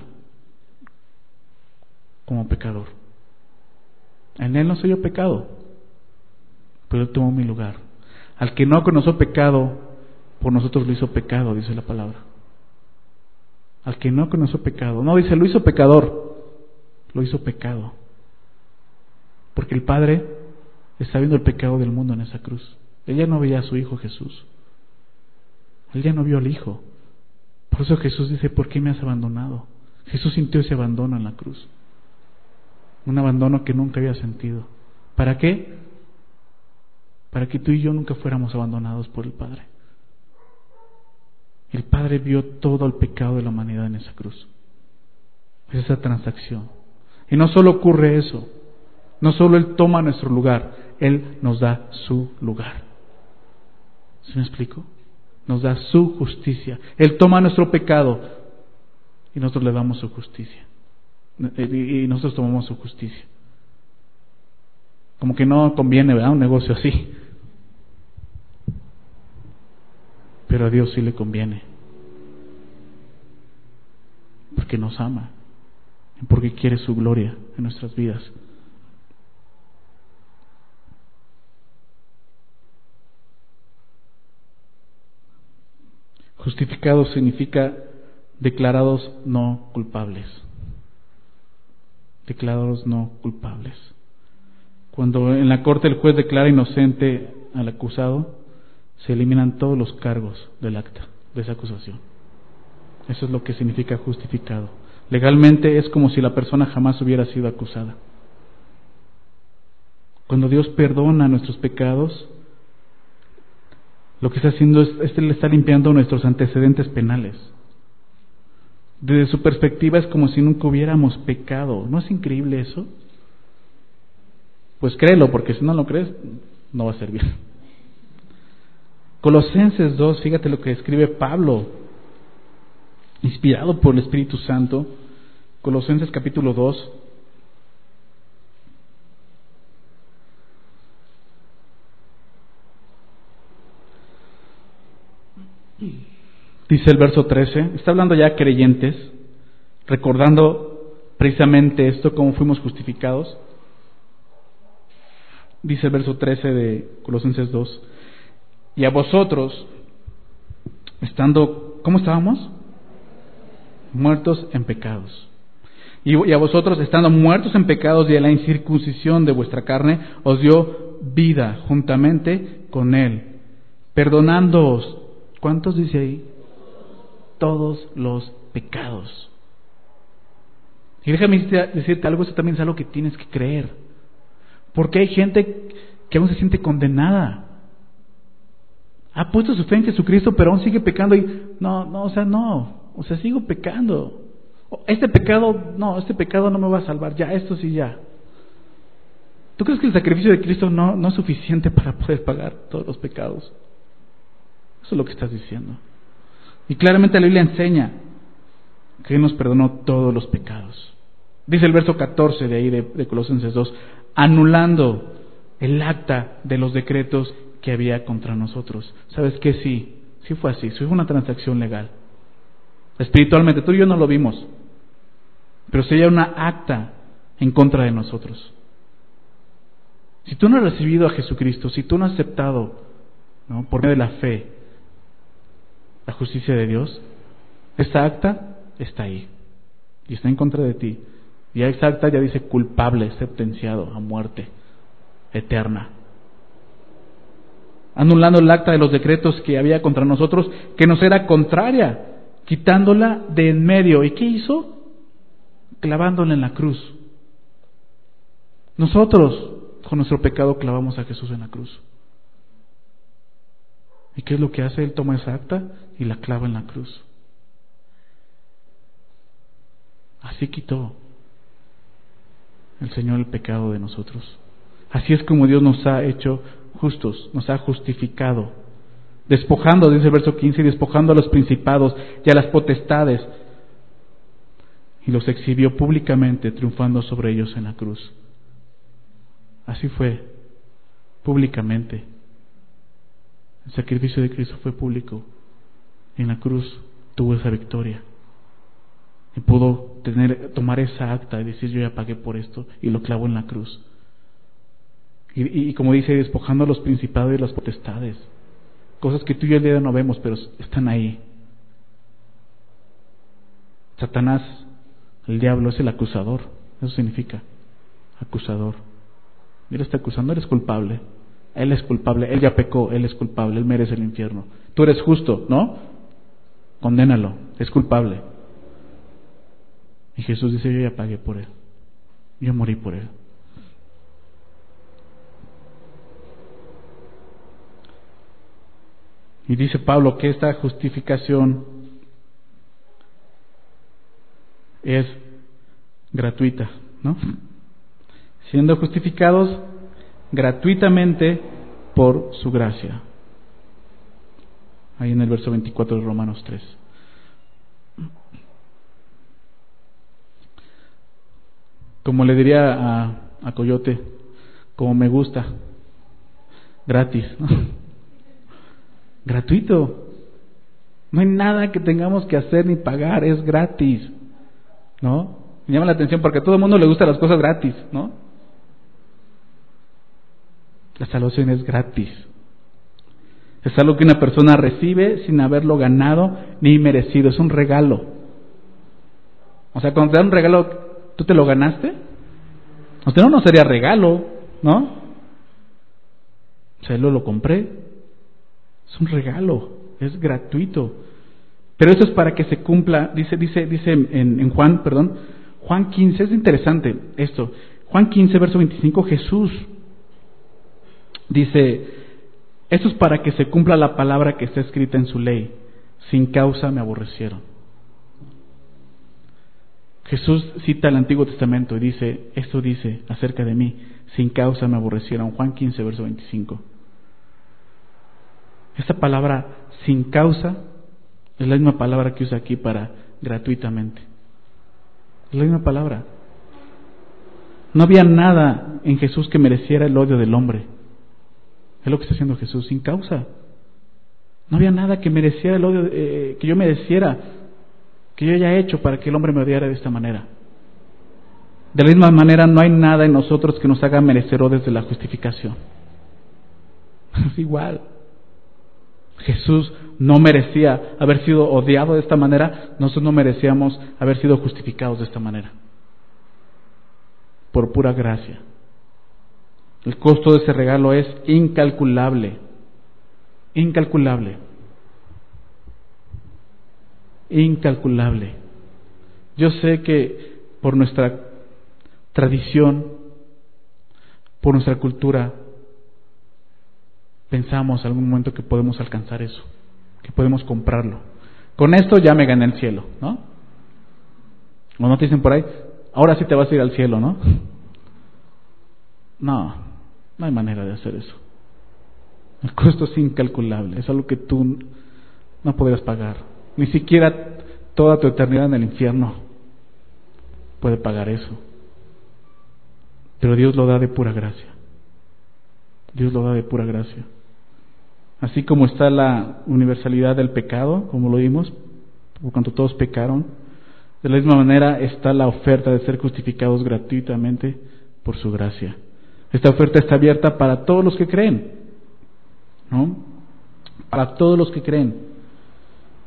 como pecador. En Él no soy yo pecado, pero Él tomó mi lugar. Al que no conoció pecado, por nosotros lo hizo pecado, dice la palabra. Al que no conoció pecado, no dice lo hizo pecador, lo hizo pecado. Porque el Padre está viendo el pecado del mundo en esa cruz. Él ya no veía a su Hijo Jesús. Él ya no vio al Hijo. Por eso Jesús dice, ¿por qué me has abandonado? Jesús sintió ese abandono en la cruz. Un abandono que nunca había sentido. ¿Para qué? Para que tú y yo nunca fuéramos abandonados por el Padre. El Padre vio todo el pecado de la humanidad en esa cruz. Es esa transacción. Y no solo ocurre eso, no solo Él toma nuestro lugar, Él nos da su lugar. ¿Sí me explico? Nos da su justicia. Él toma nuestro pecado y nosotros le damos su justicia. Y nosotros tomamos su justicia. Como que no conviene, ¿verdad?, un negocio así. Pero a Dios sí le conviene. Porque nos ama. Y porque quiere su gloria en nuestras vidas. Justificados significa declarados no culpables. Declarados no culpables. Cuando en la corte el juez declara inocente al acusado, se eliminan todos los cargos del acta, de esa acusación. Eso es lo que significa justificado. Legalmente es como si la persona jamás hubiera sido acusada. Cuando Dios perdona nuestros pecados, lo que está haciendo es, es le está limpiando nuestros antecedentes penales. Desde su perspectiva es como si nunca hubiéramos pecado. ¿No es increíble eso? Pues créelo, porque si no lo crees, no va a servir. Colosenses dos, fíjate lo que escribe Pablo, inspirado por el Espíritu Santo. Colosenses capítulo dos. Dice el verso trece, está hablando ya creyentes, recordando precisamente esto, cómo fuimos justificados. Dice el verso trece de Colosenses dos, y a vosotros, estando, ¿cómo estábamos? Muertos en pecados. Y, y a vosotros, estando muertos en pecados y en la incircuncisión de vuestra carne, os dio vida juntamente con Él, perdonándoos, ¿cuántos dice ahí? Todos los pecados. Y déjame decirte algo, eso también es algo que tienes que creer. Porque hay gente que aún se siente condenada. Ha puesto su fe en Jesucristo, pero aún sigue pecando y no, no, o sea, no, o sea, sigo pecando. Este pecado, no, este pecado no me va a salvar, ya, esto sí, ya. ¿Tú crees que el sacrificio de Cristo no, no es suficiente para poder pagar todos los pecados? Eso es lo que estás diciendo. Y claramente la Biblia enseña que Él nos perdonó todos los pecados. Dice el verso catorce de ahí de, de Colosenses dos, anulando el acta de los decretos que había contra nosotros. ¿Sabes qué? Sí, sí fue así, sí fue una transacción legal. Espiritualmente, tú y yo no lo vimos, pero sería una acta en contra de nosotros. Si tú no has recibido a Jesucristo, si tú no has aceptado, ¿no?, por medio de la fe la justicia de Dios, esa acta está ahí y está en contra de ti. Y esa acta ya dice culpable, sentenciado a muerte eterna, anulando el acta de los decretos que había contra nosotros, que nos era contraria, quitándola de en medio. ¿Y qué hizo? Clavándola en la cruz. Nosotros con nuestro pecado clavamos a Jesús en la cruz. ¿Y qué es lo que hace? Él toma esa acta y la clava en la cruz. Así quitó el Señor el pecado de nosotros. Así es como Dios nos ha hecho justos, nos ha justificado, despojando, dice el verso quince, despojando a los principados y a las potestades, y los exhibió públicamente, triunfando sobre ellos en la cruz. Así fue, públicamente. El sacrificio de Cristo fue público. En la cruz tuvo esa victoria. Y pudo tener, tomar esa acta y decir: yo ya pagué por esto, y lo clavó en la cruz. Y, y, y como dice, despojando a los principados y las potestades. Cosas que tú y yo el día de hoy no vemos, pero están ahí. Satanás, el diablo, es el acusador. Eso significa acusador. Mira, está acusando, eres culpable. Él es culpable, él ya pecó, él es culpable, él merece el infierno. Tú eres justo, ¿no? Condénalo, es culpable. Y Jesús dice: yo ya pagué por él, yo morí por él. Y dice Pablo que esta justificación es gratuita, ¿no? Siendo justificados gratuitamente por su gracia. Ahí en el verso veinticuatro de Romanos tres. Como le diría a, a Coyote, como me gusta, gratis, ¿no? Gratuito. No hay nada que tengamos que hacer ni pagar, es gratis, ¿no? Me llama la atención porque a todo el mundo le gustan las cosas gratis, ¿no? La salvación es gratis. Es algo que una persona recibe sin haberlo ganado ni merecido. Es un regalo. O sea, cuando te dan un regalo, ¿tú te lo ganaste? O sea, no, no sería regalo, ¿no? O sea, yo lo compré. Es un regalo, es gratuito. Pero eso es para que se cumpla, dice, dice, dice en, en Juan, perdón, Juan quince, es interesante esto. Juan quince, verso veinticinco, Jesús dice: esto es para que se cumpla la palabra que está escrita en su ley: sin causa me aborrecieron. Jesús cita el Antiguo Testamento y dice, esto dice acerca de mí: sin causa me aborrecieron. Juan quince, verso veinticinco. Esta palabra sin causa es la misma palabra que usa aquí para gratuitamente. Es la misma palabra. No había nada en Jesús que mereciera el odio del hombre. Es lo que está haciendo Jesús, sin causa. No había nada que mereciera el odio, eh, que yo mereciera, que yo haya hecho para que el hombre me odiara de esta manera. De la misma manera, no hay nada en nosotros que nos haga merecedores de la justificación. Es igual. Jesús no merecía haber sido odiado de esta manera, nosotros no merecíamos haber sido justificados de esta manera. Por pura gracia. El costo de ese regalo es incalculable. Incalculable. Incalculable. Yo sé que por nuestra tradición, por nuestra cultura, pensamos algún momento que podemos alcanzar eso, que podemos comprarlo. Con esto ya me gané el cielo, ¿no? O no te dicen por ahí, ahora sí te vas a ir al cielo, ¿no? No, no hay manera de hacer eso. El costo es incalculable, es algo que tú no podrías pagar. Ni siquiera toda tu eternidad en el infierno puede pagar eso. Pero Dios lo da de pura gracia. Dios lo da de pura gracia. Así como está la universalidad del pecado, como lo vimos, por cuanto todos pecaron, de la misma manera está la oferta de ser justificados gratuitamente por su gracia. Esta oferta está abierta para todos los que creen, ¿no? Para todos los que creen.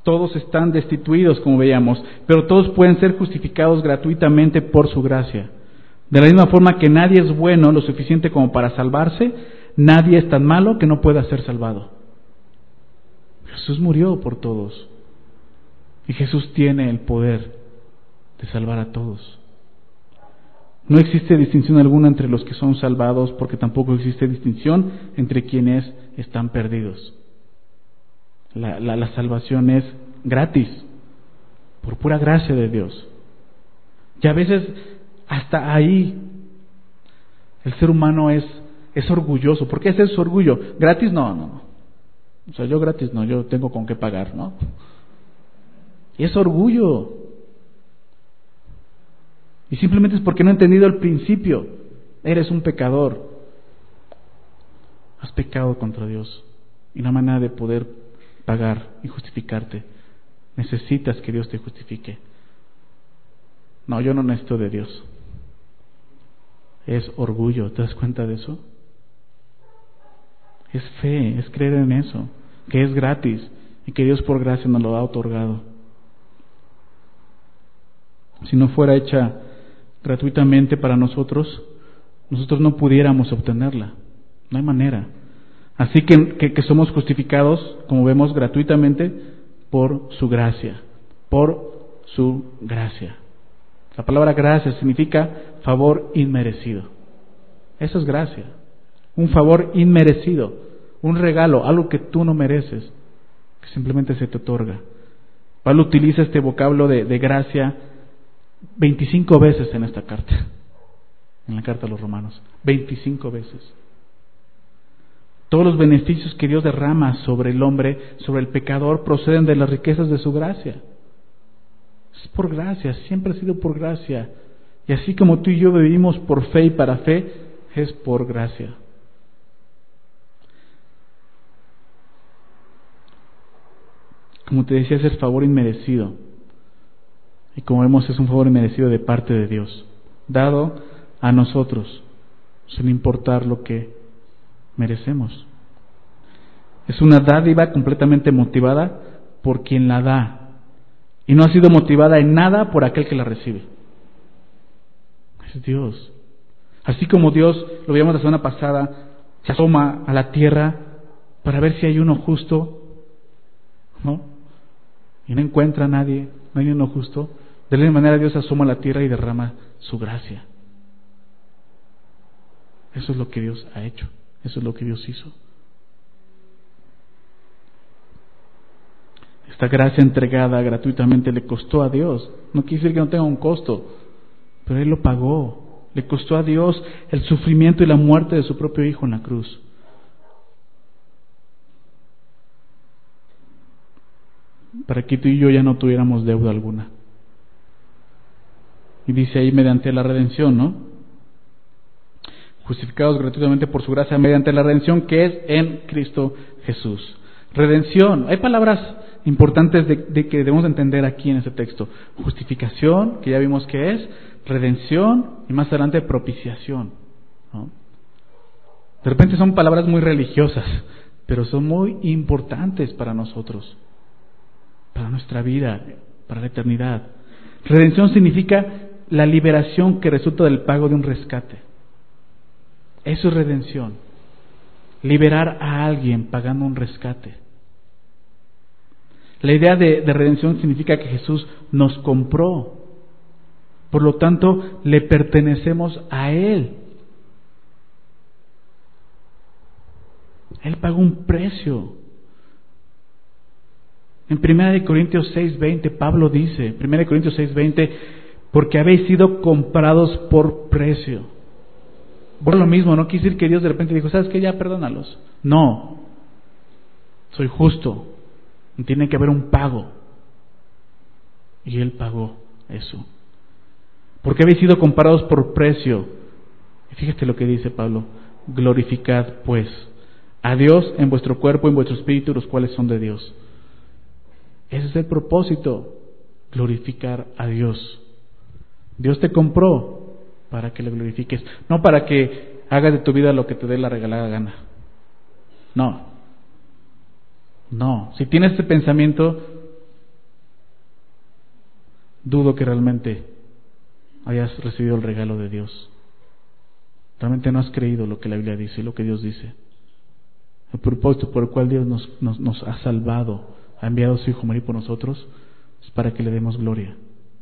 Todos están destituidos, como veíamos, pero todos pueden ser justificados gratuitamente por su gracia. De la misma forma que nadie es bueno lo suficiente como para salvarse, nadie es tan malo que no pueda ser salvado. Jesús murió por todos. Y Jesús tiene el poder de salvar a todos. No existe distinción alguna entre los que son salvados, porque tampoco existe distinción entre quienes están perdidos. La, la, la salvación es gratis, por pura gracia de Dios. Y a veces hasta ahí el ser humano es, es orgulloso. ¿Por qué es ese orgullo? ¿Gratis? No, no, no. O sea, yo gratis no, yo tengo con qué pagar, ¿no? Y es orgullo. Y simplemente es porque no he entendido el principio. Eres un pecador. Has pecado contra Dios. Y no hay manera de poder pagar y justificarte. Necesitas que Dios te justifique. No, yo no necesito de Dios. Es orgullo, ¿te das cuenta de eso? Es fe, es creer en eso, que es gratis y que Dios por gracia nos lo ha otorgado. Si no fuera hecha gratuitamente para nosotros, nosotros no pudiéramos obtenerla. No hay manera. Así que, que, que somos justificados, como vemos, gratuitamente por su gracia. Por su gracia. La palabra gracia significa favor inmerecido. Eso es gracia. Un favor inmerecido. Un regalo, algo que tú no mereces, que simplemente se te otorga. Pablo utiliza este vocablo de, de gracia veinticinco veces en esta carta. En la carta a los Romanos. veinticinco veces. Todos los beneficios que Dios derrama sobre el hombre, sobre el pecador, proceden de las riquezas de su gracia. Es por gracia, siempre ha sido por gracia. Y así como tú y yo vivimos por fe y para fe, es por gracia. Como te decía, es el favor inmerecido. Y como vemos, es un favor inmerecido de parte de Dios, dado a nosotros, sin importar lo que merecemos. Es una dádiva completamente motivada por quien la da, y no ha sido motivada en nada por aquel que la recibe. Es Dios. Así como Dios, lo vimos la semana pasada, se asoma a la tierra para ver si hay uno justo, ¿no? Y no encuentra a nadie, no hay uno justo. De la misma manera Dios asoma a la tierra y derrama su gracia. Eso es lo que Dios ha hecho, eso es lo que Dios hizo. Esta gracia entregada gratuitamente le costó a Dios. No quiere decir que no tenga un costo, pero Él lo pagó. Le costó a Dios el sufrimiento y la muerte de su propio Hijo en la cruz. Para que tú y yo ya no tuviéramos deuda alguna. Y dice ahí mediante la redención, ¿no? Justificados gratuitamente por su gracia mediante la redención que es en Cristo Jesús. Redención. Hay palabras importantes de, de que debemos entender aquí en este texto. Justificación, que ya vimos que es, redención y más adelante propiciación, ¿no? De repente son palabras muy religiosas, pero son muy importantes para nosotros, para nuestra vida, para la eternidad. Redención significa la liberación que resulta del pago de un rescate. Eso es redención. Liberar a alguien pagando un rescate. La idea de, de redención significa que Jesús nos compró. Por lo tanto, le pertenecemos a Él. Él pagó un precio. En primera de Corintios seis veinte, Pablo dice, primera de Corintios seis veinte, porque habéis sido comprados por precio. Por lo mismo, no quiere decir que Dios de repente dijo, ¿sabes qué? Ya perdónalos. No, soy justo. Tiene que haber un pago. Y Él pagó eso. Porque habéis sido comprados por precio. Y fíjate lo que dice Pablo. Glorificad pues a Dios en vuestro cuerpo y en vuestro espíritu, los cuales son de Dios. Ese es el propósito. Glorificar a Dios. Dios te compró para que le glorifiques. No para que hagas de tu vida lo que te dé la regalada gana. No. No, si tienes este pensamiento, dudo que realmente hayas recibido el regalo de Dios. Realmente no has creído lo que la Biblia dice y lo que Dios dice. El propósito por el cual Dios nos, nos, nos ha salvado, ha enviado a su Hijo a morir por nosotros, es para que le demos gloria.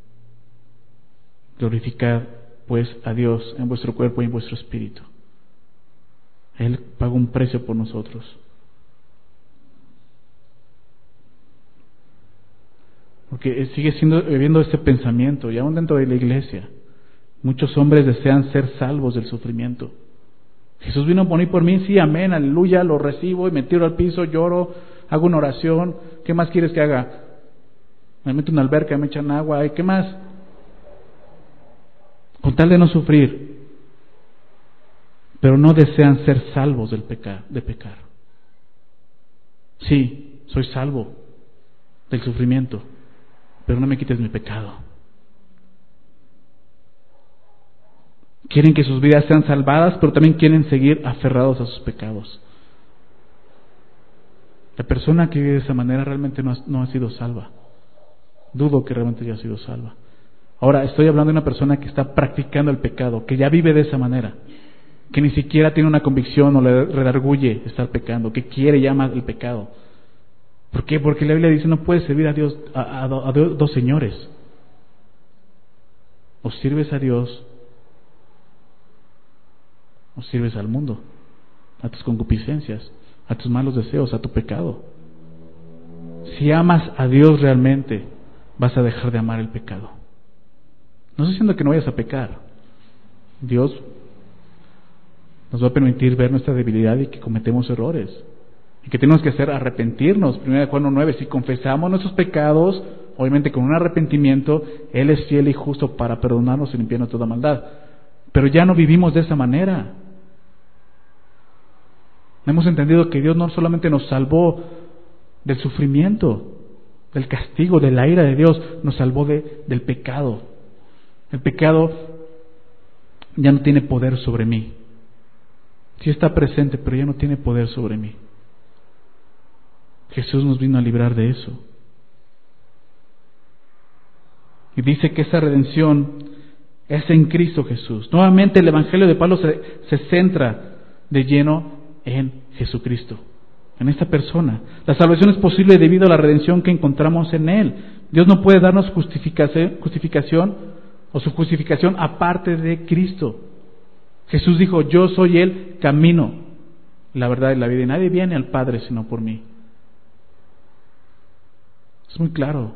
Glorificad pues a Dios en vuestro cuerpo y en vuestro espíritu. Él pagó un precio por nosotros. Porque sigue siendo, viviendo este pensamiento, y aún dentro de la iglesia, muchos hombres desean ser salvos del sufrimiento. Jesús vino a morir por mí, sí, amén, aleluya, lo recibo y me tiro al piso, lloro, hago una oración. ¿Qué más quieres que haga? Me meto en una alberca, me echan agua, ¿y qué más? Con tal de no sufrir. Pero no desean ser salvos del pecar, de pecar. Sí, soy salvo del sufrimiento, pero no me quites mi pecado. Quieren que sus vidas sean salvadas, pero también quieren seguir aferrados a sus pecados. La persona que vive de esa manera realmente no ha, no ha sido salva. Dudo que realmente haya sido salva. Ahora, estoy hablando de una persona que está practicando el pecado, que ya vive de esa manera, que ni siquiera tiene una convicción o le redarguye estar pecando, que quiere y ama el pecado. ¿Por qué? Porque la Biblia dice no puedes servir a Dios a, a, a dos señores. O sirves a Dios o sirves al mundo, a tus concupiscencias, a tus malos deseos, a tu pecado. Si amas a Dios realmente, vas a dejar de amar el pecado. No estoy diciendo que no vayas a pecar. Dios nos va a permitir ver nuestra debilidad y que cometemos errores. Y que tenemos que hacer arrepentirnos. primera de Juan nueve, si confesamos nuestros pecados, obviamente con un arrepentimiento, Él es fiel y justo para perdonarnos y limpiarnos de toda maldad. Pero ya no vivimos de esa manera. Hemos entendido que Dios no solamente nos salvó del sufrimiento, del castigo, de la ira de Dios, nos salvó de, del pecado. El pecado ya no tiene poder sobre mí. Sí está presente, pero ya no tiene poder sobre mí. Jesús nos vino a librar de eso. Y dice que esa redención es en Cristo Jesús. Nuevamente el Evangelio de Pablo se, se centra de lleno en Jesucristo, en esta persona. La salvación es posible debido a la redención que encontramos en Él. Dios no puede darnos justificación, justificación o su justificación aparte de Cristo. Jesús dijo, yo soy el camino, la verdad y la vida, y nadie viene al Padre sino por mí. Es muy claro.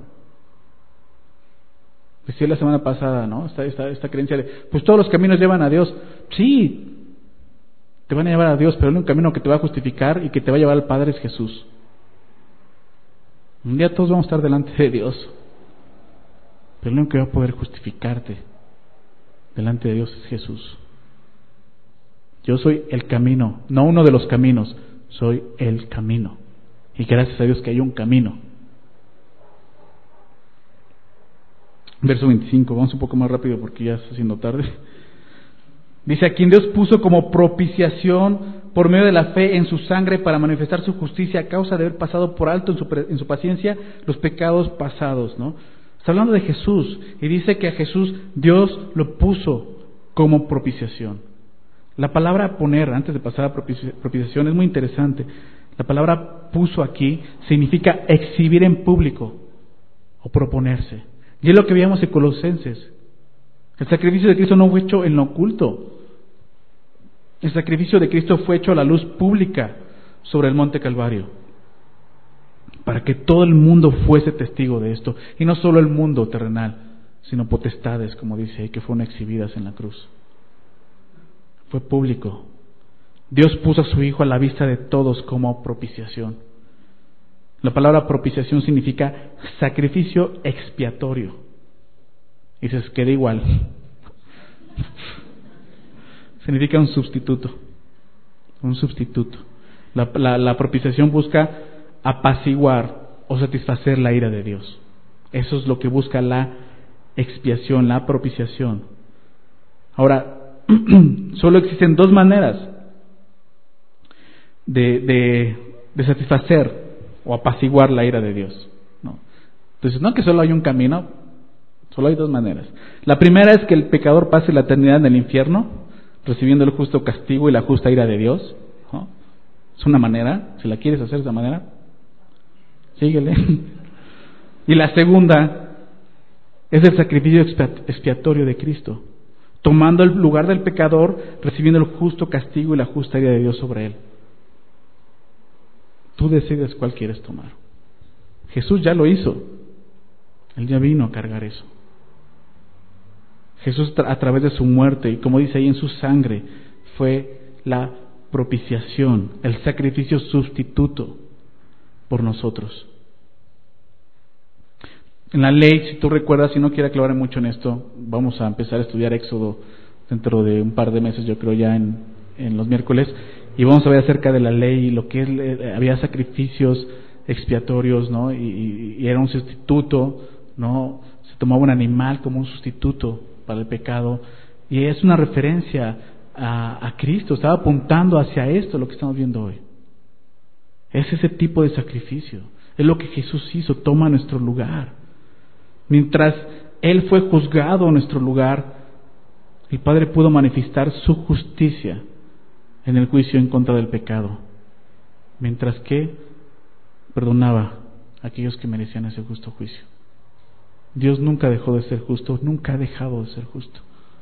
Decía la semana pasada, ¿no? Esta, esta, esta creencia de, pues todos los caminos llevan a Dios. Sí, te van a llevar a Dios, pero el único camino que te va a justificar y que te va a llevar al Padre es Jesús. Un día todos vamos a estar delante de Dios, pero el único que va a poder justificarte delante de Dios es Jesús. Yo soy el camino, no uno de los caminos, soy el camino. Y gracias a Dios que hay un camino. Verso veinticinco, vamos un poco más rápido porque ya está haciendo tarde. Dice, a quien Dios puso como propiciación por medio de la fe en su sangre para manifestar su justicia a causa de haber pasado por alto en su, en su paciencia los pecados pasados, ¿no? Está hablando de Jesús y dice que a Jesús Dios lo puso como propiciación. La palabra poner, antes de pasar a propiciación, es muy interesante. La palabra puso aquí significa exhibir en público o proponerse. Y es lo que veíamos en Colosenses. El sacrificio de Cristo no fue hecho en lo oculto. El sacrificio de Cristo fue hecho a la luz pública sobre el monte Calvario, para que todo el mundo fuese testigo de esto, y no solo el mundo terrenal, sino potestades, como dice ahí, que fueron exhibidas en la cruz. Fue público. Dios puso a su Hijo a la vista de todos como propiciación. La palabra propiciación significa sacrificio expiatorio. Y se queda igual. Significa un sustituto. Un sustituto. La, la, la propiciación busca apaciguar o satisfacer la ira de Dios. Eso es lo que busca la expiación, la propiciación. Ahora, solo existen dos maneras de, de, de satisfacer o apaciguar la ira de Dios, ¿no? Entonces, no que solo hay un camino, Solo hay dos maneras. La primera es que el pecador pase la eternidad en el infierno, recibiendo el justo castigo y la justa ira de Dios, ¿no? Es una manera. Si la quieres hacer de esa manera, síguele. Y la segunda es el sacrificio expiatorio de Cristo, tomando el lugar del pecador, recibiendo el justo castigo y la justa ira de Dios sobre él. Tú decides cuál quieres tomar. Jesús ya lo hizo. Él ya vino a cargar eso. Jesús, a través de su muerte, y como dice ahí, en su sangre, fue la propiciación, el sacrificio sustituto por nosotros. En la ley, si tú recuerdas, si no quiero aclarar mucho en esto, vamos a empezar a estudiar Éxodo dentro de un par de meses, yo creo ya en, en los miércoles, y vamos a ver acerca de la ley, lo que es, había sacrificios expiatorios, ¿no? Y, y, y era un sustituto, ¿no? Se tomaba un animal como un sustituto para el pecado, y es una referencia a, a Cristo. Estaba apuntando hacia esto, lo que estamos viendo hoy. Es ese tipo de sacrificio, es lo que Jesús hizo, toma nuestro lugar. Mientras Él fue juzgado en nuestro lugar, el Padre pudo manifestar su justicia en el juicio en contra del pecado, mientras que perdonaba a aquellos que merecían ese justo juicio. Dios nunca dejó de ser justo, nunca ha dejado de ser justo.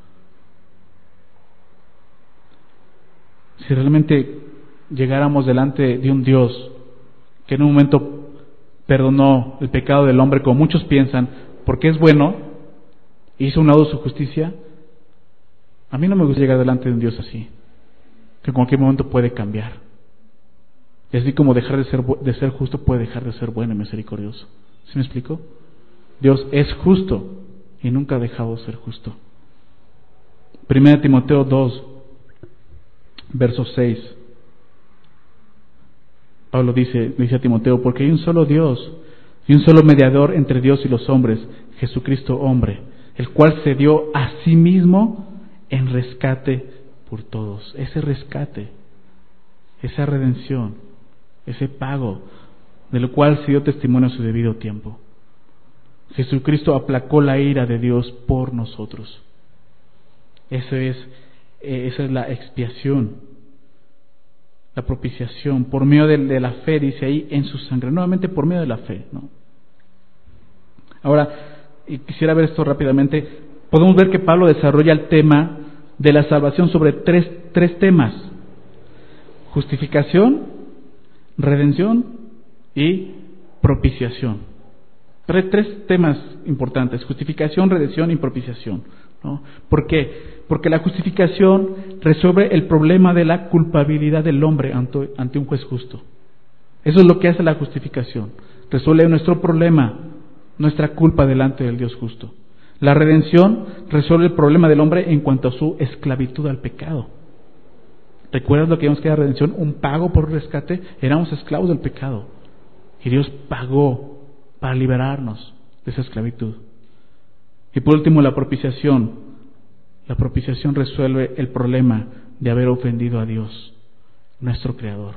Si realmente llegáramos delante de un Dios que en un momento perdonó el pecado del hombre, como muchos piensan, porque es bueno, hizo un lado su justicia, a mí no me gusta llegar delante de un Dios así, que en cualquier momento puede cambiar. Y así como dejar de ser, de ser justo puede dejar de ser bueno y misericordioso. ¿Sí me explico? Dios es justo y nunca ha dejado de ser justo. Primera Timoteo dos, verso seis. Pablo dice, dice a Timoteo, porque hay un solo Dios y un solo mediador entre Dios y los hombres, Jesucristo hombre, el cual se dio a sí mismo en rescate por todos. Ese rescate, esa redención, ese pago, de lo cual se dio testimonio a su debido tiempo. Jesucristo aplacó la ira de Dios por nosotros. Eso es, eh, esa es la expiación, la propiciación, por medio de, de la fe, dice ahí, en su sangre. Nuevamente por medio de la fe, ¿no? Ahora, y quisiera ver esto rápidamente. Podemos ver que Pablo desarrolla el tema de la salvación sobre tres, tres temas: justificación, redención y propiciación. Tres, tres temas importantes: justificación, redención y propiciación, ¿no? ¿Por qué? Porque la justificación resuelve el problema de la culpabilidad del hombre ante, ante un juez justo. Eso es lo que hace la justificación. Resuelve nuestro problema, nuestra culpa delante del Dios justo. La redención resuelve el problema del hombre en cuanto a su esclavitud al pecado. ¿Recuerdas lo que vimos que era redención? Un pago por rescate. Éramos esclavos del pecado y Dios pagó para liberarnos de esa esclavitud. Y por último, la propiciación. La propiciación resuelve el problema de haber ofendido a Dios, nuestro Creador.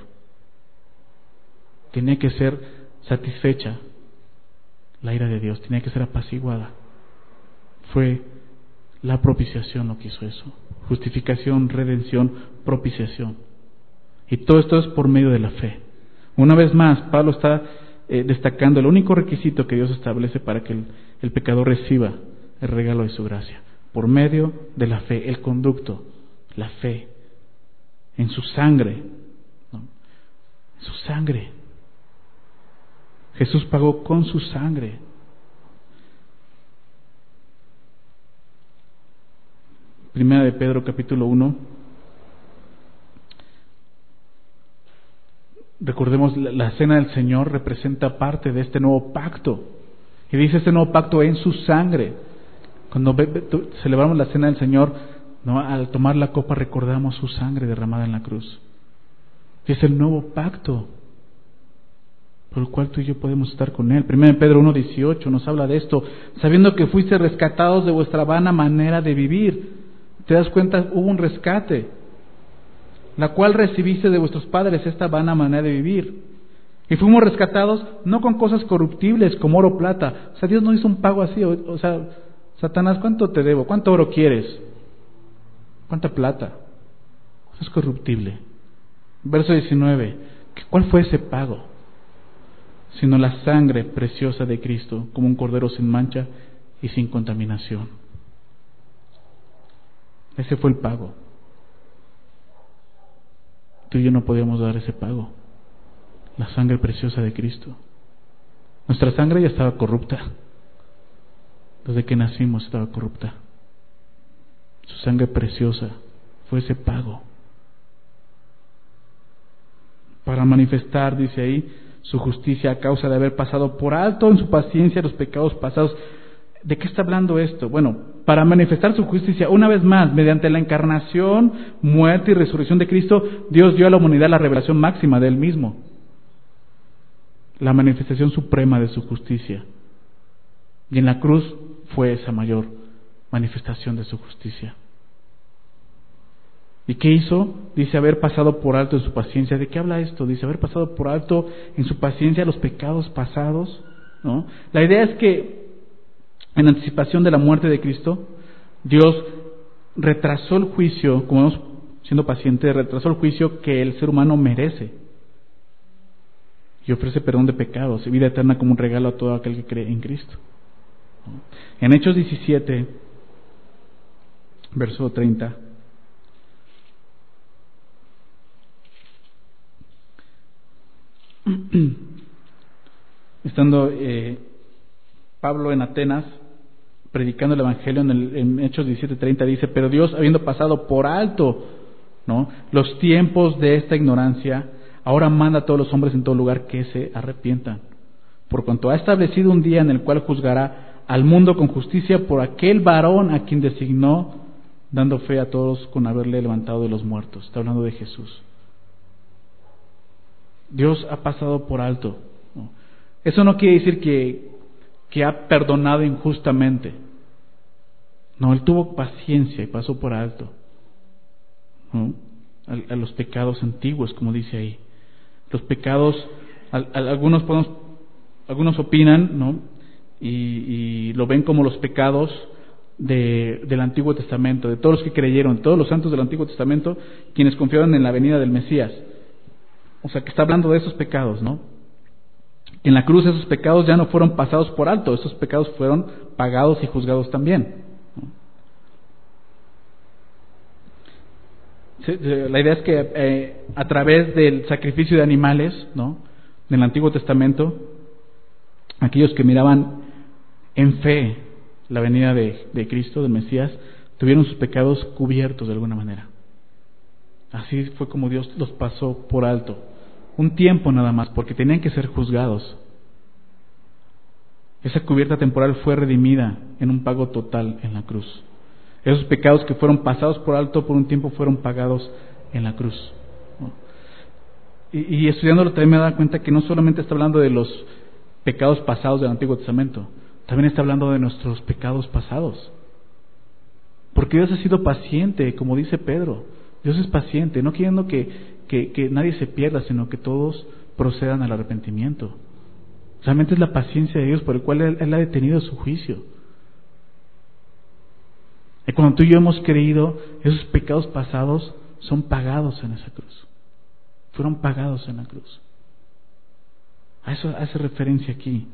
Tenía que ser satisfecha la ira de Dios, tenía que ser apaciguada. Fue la propiciación lo que hizo eso. Justificación, redención, propiciación. Y todo esto es por medio de la fe. Una vez más, Pablo está eh, destacando el único requisito que Dios establece para que el, el pecador reciba el regalo de su gracia: por medio de la fe, el conducto, la fe, en su sangre, ¿no? En su sangre. Jesús pagó con su sangre. Primera de Pedro, capítulo uno. Recordemos, la, la cena del Señor representa parte de este nuevo pacto. Y dice este nuevo pacto en su sangre. Cuando celebramos la cena del Señor, ¿no?, al tomar la copa recordamos su sangre derramada en la cruz. Es el nuevo pacto por el cual tú y yo podemos estar con Él. Primera de Pedro uno dieciocho nos habla de esto: sabiendo que fuiste rescatados de vuestra vana manera de vivir. ¿Te das cuenta? Hubo un rescate, la cual recibiste de vuestros padres, esta vana manera de vivir. Y fuimos rescatados no con cosas corruptibles como oro o plata. O sea, Dios no hizo un pago así. O, o sea, Satanás, ¿cuánto te debo? ¿Cuánto oro quieres? ¿Cuánta plata? Eso es corruptible. Verso diecinueve, ¿cuál fue ese pago? Sino la sangre preciosa de Cristo, como un cordero sin mancha y sin contaminación. Ese fue el pago. Tú y yo no podíamos dar ese pago. La sangre preciosa de Cristo. Nuestra sangre ya estaba corrupta. Desde que nacimos estaba corrupta. Su sangre preciosa fue ese pago. Para manifestar, dice ahí, su justicia a causa de haber pasado por alto en su paciencia los pecados pasados. ¿De qué está hablando esto? Bueno, para manifestar su justicia, una vez más, mediante la encarnación, muerte y resurrección de Cristo, Dios dio a la humanidad la revelación máxima de Él mismo. La manifestación suprema de su justicia. Y en la cruz fue esa mayor manifestación de su justicia. ¿Y qué hizo? Dice haber pasado por alto en su paciencia. ¿De qué habla esto? Dice haber pasado por alto en su paciencia los pecados pasados, ¿no? La idea es que en anticipación de la muerte de Cristo, Dios retrasó el juicio, como vemos siendo paciente, retrasó el juicio que el ser humano merece. Y ofrece perdón de pecados y vida eterna como un regalo a todo aquel que cree en Cristo. En Hechos diecisiete, verso treinta, estando eh, Pablo en Atenas predicando el Evangelio, en, el, en Hechos diecisiete treinta dice: pero Dios, habiendo pasado por alto, ¿no?, los tiempos de esta ignorancia, ahora manda a todos los hombres en todo lugar que se arrepientan, por cuanto ha establecido un día en el cual juzgará al mundo con justicia por aquel varón a quien designó, dando fe a todos con haberle levantado de los muertos. Está hablando de Jesús. Dios ha pasado por alto, ¿no? Eso no quiere decir que, que ha perdonado injustamente. No, Él tuvo paciencia y pasó por alto, ¿no?, a, a los pecados antiguos, como dice ahí. Los pecados, a, a, algunos podemos, algunos opinan, ¿no?, y, y lo ven como los pecados de, del Antiguo Testamento, de todos los que creyeron, todos los santos del Antiguo Testamento, quienes confiaban en la venida del Mesías. O sea, que está hablando de esos pecados, ¿no? En la cruz esos pecados ya no fueron pasados por alto, esos pecados fueron pagados y juzgados también, ¿no? La idea es que eh, a través del sacrificio de animales, ¿no?, del Antiguo Testamento, aquellos que miraban en fe la venida de, de Cristo, del Mesías, tuvieron sus pecados cubiertos de alguna manera. Así fue como Dios los pasó por alto. Un tiempo nada más, porque tenían que ser juzgados. Esa cubierta temporal fue redimida en un pago total en la cruz. Esos pecados que fueron pasados por alto por un tiempo fueron pagados en la cruz, ¿no? Y, y estudiándolo también me he dado cuenta que no solamente está hablando de los pecados pasados del Antiguo Testamento, también está hablando de nuestros pecados pasados. Porque Dios ha sido paciente, como dice Pedro. Dios es paciente, no queriendo que, que, que nadie se pierda, sino que todos procedan al arrepentimiento. Realmente es la paciencia de Dios por el cual Él, Él ha detenido su juicio. Y cuando tú y yo hemos creído, esos pecados pasados son pagados en esa cruz. Fueron pagados en la cruz. A eso hace referencia aquí.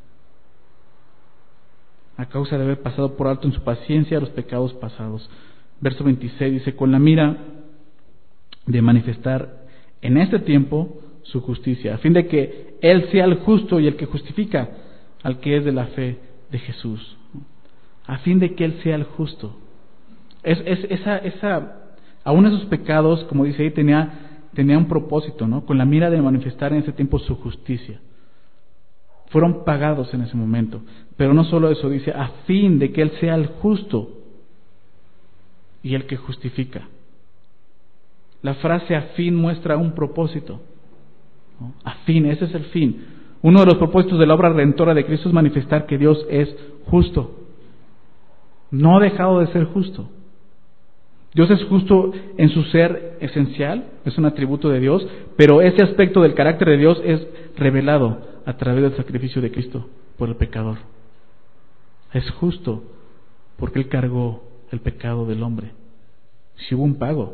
A causa de haber pasado por alto en su paciencia los pecados pasados. Verso veintiséis dice: con la mira de manifestar en este tiempo su justicia, a fin de que Él sea el justo y el que justifica al que es de la fe de Jesús. A fin de que Él sea el justo. Es, es, esa, esa, aún esos pecados, como dice ahí, tenía, tenía un propósito, ¿no? Con la mira de manifestar en ese tiempo su justicia. Fueron pagados en ese momento. Pero no solo eso, dice, a fin de que Él sea el justo y el que justifica. La frase a fin muestra un propósito, ¿no? A fin, ese es el fin. Uno de los propósitos de la obra redentora de Cristo es manifestar que Dios es justo. No ha dejado de ser justo. Dios es justo en su ser esencial, es un atributo de Dios, pero ese aspecto del carácter de Dios es revelado a través del sacrificio de Cristo por el pecador. Es justo porque Él cargó el pecado del hombre. Si hubo un pago,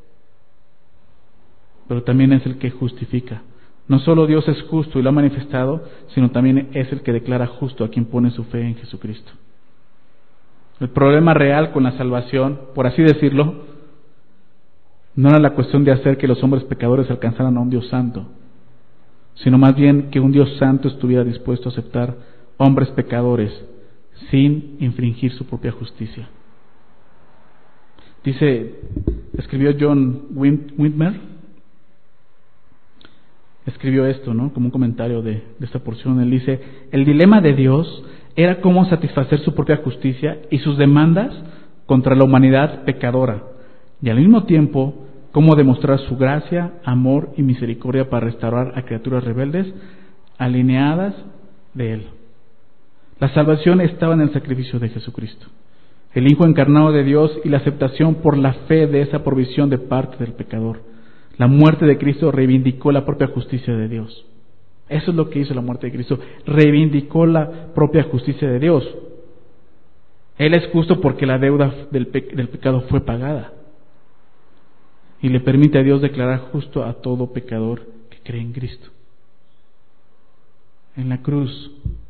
pero también es el que justifica. No solo Dios es justo y lo ha manifestado, sino también es el que declara justo a quien pone su fe en Jesucristo. El problema real con la salvación, por así decirlo, no era la cuestión de hacer que los hombres pecadores alcanzaran a un Dios santo, sino más bien que un Dios santo estuviera dispuesto a aceptar hombres pecadores sin infringir su propia justicia. Dice, escribió John Whitmer, escribió esto, ¿no? Como un comentario de, de esta porción. Él dice: el dilema de Dios era cómo satisfacer su propia justicia y sus demandas contra la humanidad pecadora, y al mismo tiempo cómo demostrar su gracia, amor y misericordia para restaurar a criaturas rebeldes alineadas de Él. La salvación estaba en el sacrificio de Jesucristo, el Hijo encarnado de Dios, y la aceptación por la fe de esa provisión de parte del pecador. La muerte de Cristo reivindicó la propia justicia de Dios. Eso es lo que hizo la muerte de Cristo, reivindicó la propia justicia de Dios. Él es justo porque la deuda del, pe- del pecado fue pagada, y le permite a Dios declarar justo a todo pecador que cree en Cristo. En la cruz,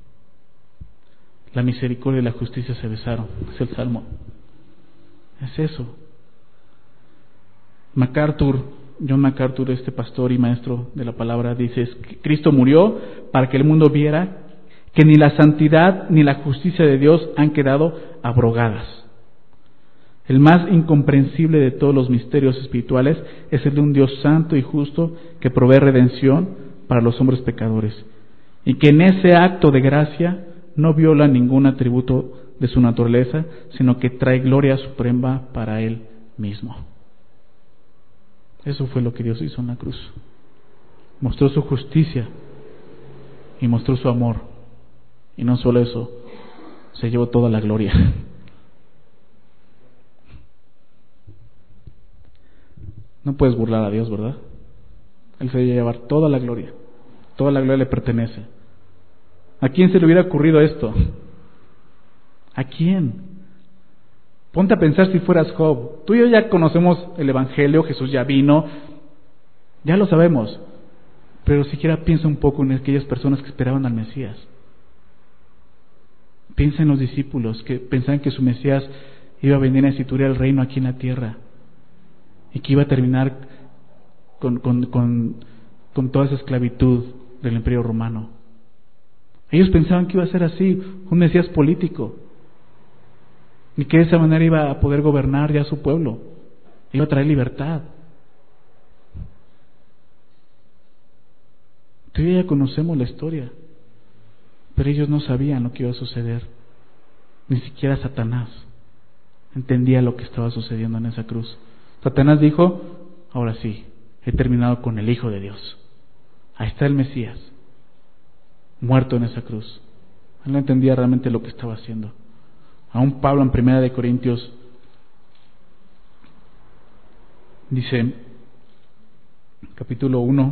la misericordia y la justicia se besaron. Es el Salmo. Es eso. MacArthur, John MacArthur, este pastor y maestro de la palabra, dice que Cristo murió para que el mundo viera que ni la santidad ni la justicia de Dios han quedado abrogadas. El más incomprensible de todos los misterios espirituales es el de un Dios santo y justo que provee redención para los hombres pecadores, y que en ese acto de gracia no viola ningún atributo de su naturaleza, sino que trae gloria suprema para Él mismo. Eso fue lo que Dios hizo en la cruz. Mostró su justicia y mostró su amor. Y no solo eso, se llevó toda la gloria. No puedes burlar a Dios, ¿verdad? Él se debe llevar toda la gloria. Toda la gloria le pertenece. ¿A quién se le hubiera ocurrido esto? ¿A quién? Ponte a pensar si fueras Job. Tú y yo ya conocemos el Evangelio, Jesús ya vino, ya lo sabemos. Pero siquiera piensa un poco en aquellas personas que esperaban al Mesías. Piensa en los discípulos que pensaban que su Mesías iba a venir a instituir el reino aquí en la tierra y que iba a terminar con, con, con, con toda esa esclavitud del Imperio Romano. Ellos pensaban que iba a ser así, un Mesías político, y que de esa manera iba a poder gobernar ya su pueblo, iba a traer libertad. Tú y yo ya conocemos la historia, pero ellos no sabían lo que iba a suceder. Ni siquiera Satanás entendía lo que estaba sucediendo en esa cruz. Satanás dijo: ahora sí, he terminado con el Hijo de Dios. Ahí está el Mesías, muerto en esa cruz. Él no entendía realmente lo que estaba haciendo. Aún Pablo en Primera de Corintios dice, capítulo uno,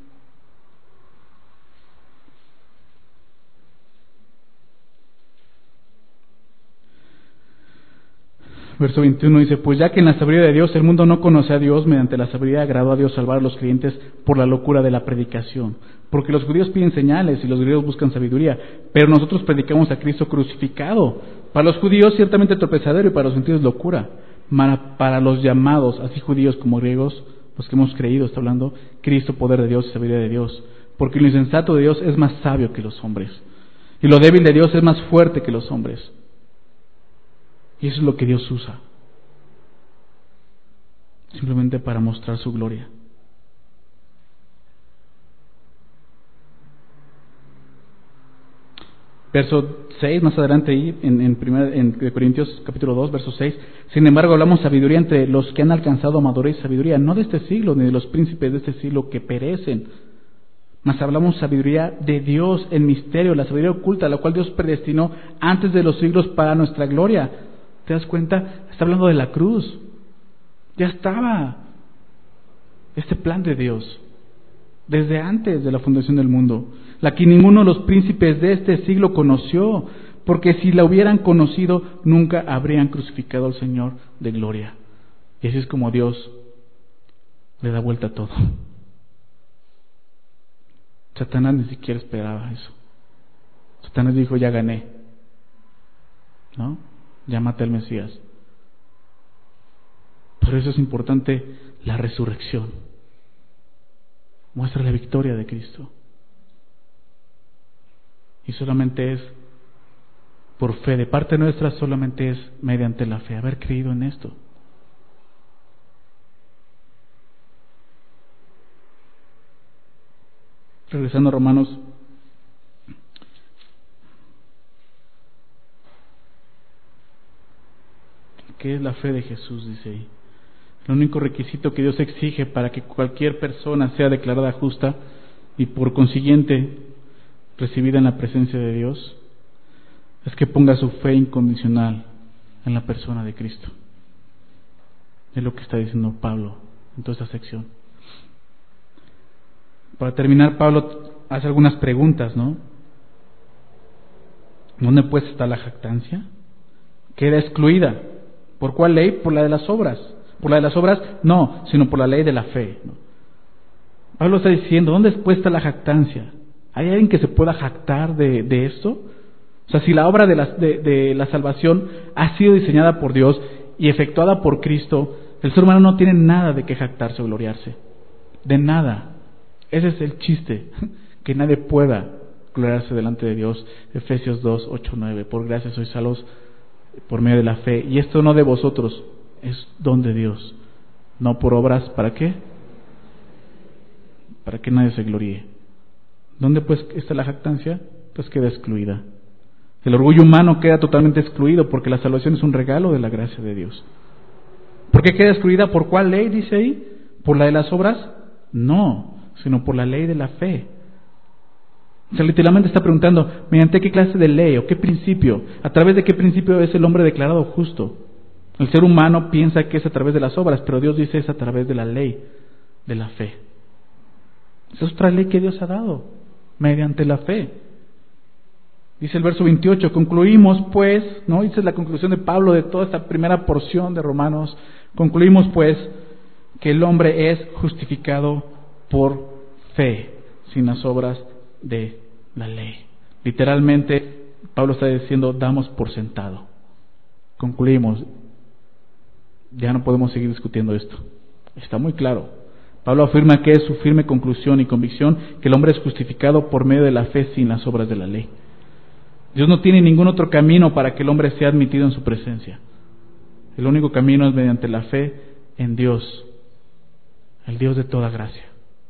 verso veintiuno, dice: pues ya que en la sabiduría de Dios el mundo no conoce a Dios, mediante la sabiduría agradó a Dios salvar a los creyentes por la locura de la predicación. Porque los judíos piden señales y los griegos buscan sabiduría, pero nosotros predicamos a Cristo crucificado. Para los judíos ciertamente tropezadero y para los gentiles locura. Para los llamados, así judíos como griegos, los que hemos creído, está hablando, Cristo, poder de Dios y sabiduría de Dios. Porque lo insensato de Dios es más sabio que los hombres, y lo débil de Dios es más fuerte que los hombres. Y eso es lo que Dios usa, simplemente para mostrar su gloria. Verso seis, más adelante ahí, en, en, primer, en Corintios capítulo dos, verso seis. Sin embargo, hablamos sabiduría entre los que han alcanzado madurez y sabiduría, no de este siglo, ni de los príncipes de este siglo que perecen, mas hablamos sabiduría de Dios en misterio, la sabiduría oculta, la cual Dios predestinó antes de los siglos para nuestra gloria. ¿Te das cuenta? Está hablando de la cruz. Ya estaba este plan de Dios desde antes de la fundación del mundo, la que ninguno de los príncipes de este siglo conoció, porque si la hubieran conocido, nunca habrían crucificado al Señor de gloria. Y así es como Dios le da vuelta a todo. Satanás ni siquiera esperaba eso. Satanás dijo, ya gané, ¿no? Ya maté al Mesías. Por eso es importante la resurrección. Muestra la victoria de Cristo. Y solamente es por fe, de parte nuestra solamente es mediante la fe, haber creído en esto. Regresando a Romanos, ¿qué es la fe de Jesús? Dice ahí. El único requisito que Dios exige para que cualquier persona sea declarada justa y por consiguiente recibida en la presencia de Dios es que ponga su fe incondicional en la persona de Cristo. Es lo que está diciendo Pablo en toda esta sección. Para terminar, Pablo hace algunas preguntas, ¿no? ¿Dónde pues está la jactancia? Queda excluida. ¿Por cuál ley? Por la de las obras. ¿Por la de las obras? No, sino por la ley de la fe, ¿no? Pablo está diciendo, ¿dónde pues está la jactancia? ¿Hay alguien que se pueda jactar de, de esto? O sea, si la obra de la, de, de la salvación ha sido diseñada por Dios y efectuada por Cristo, el ser humano no tiene nada de qué jactarse o gloriarse. De nada. Ese es el chiste, que nadie pueda gloriarse delante de Dios. Efesios dos, ocho, nueve. Por gracia sois salvos por medio de la fe. Y esto no de vosotros, es don de Dios. No por obras, ¿para qué? Para que nadie se gloríe. ¿Dónde pues está la jactancia? Pues queda excluida. El orgullo humano queda totalmente excluido porque la salvación es un regalo de la gracia de Dios. ¿Por qué queda excluida? ¿Por cuál ley dice ahí? ¿Por la de las obras? No, sino por la ley de la fe. O sea, literalmente está preguntando, ¿mediante qué clase de ley o qué principio? ¿A través de qué principio es el hombre declarado justo? El ser humano piensa que es a través de las obras, pero Dios dice es a través de la ley de la fe. Esa es otra ley que Dios ha dado, mediante la fe. Dice el verso veintiocho, concluimos pues, ¿no? Esa es la conclusión de Pablo de toda esta primera porción de Romanos. Concluimos pues que el hombre es justificado por fe, sin las obras de la ley. Literalmente, Pablo está diciendo, damos por sentado. Concluimos. Ya no podemos seguir discutiendo esto. Está muy claro. Pablo afirma que es su firme conclusión y convicción que el hombre es justificado por medio de la fe sin las obras de la ley. Dios no tiene ningún otro camino para que el hombre sea admitido en su presencia. El único camino es mediante la fe en Dios, el Dios de toda gracia.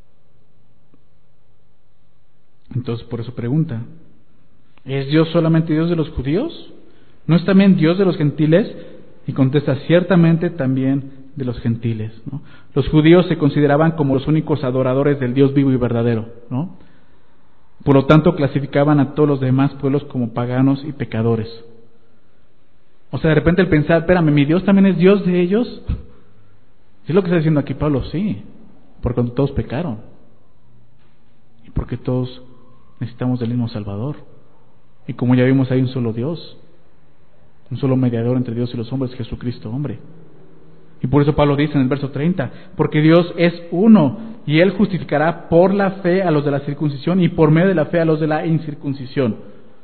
Entonces, por eso pregunta, ¿es Dios solamente Dios de los judíos? ¿No es también Dios de los gentiles? Y contesta, ciertamente también de los gentiles, ¿no? Los judíos se consideraban como los únicos adoradores del Dios vivo y verdadero, ¿no? Por lo tanto, clasificaban a todos los demás pueblos como paganos y pecadores. O sea, de repente el pensar, espérame, ¿mi Dios también es Dios de ellos? ¿Es lo que está diciendo aquí Pablo? Sí, porque todos pecaron. Y porque todos necesitamos del mismo Salvador. Y como ya vimos, hay un solo Dios, un solo mediador entre Dios y los hombres, Jesucristo, hombre. Y por eso Pablo dice en el verso treinta, porque Dios es uno, y Él justificará por la fe a los de la circuncisión y por medio de la fe a los de la incircuncisión.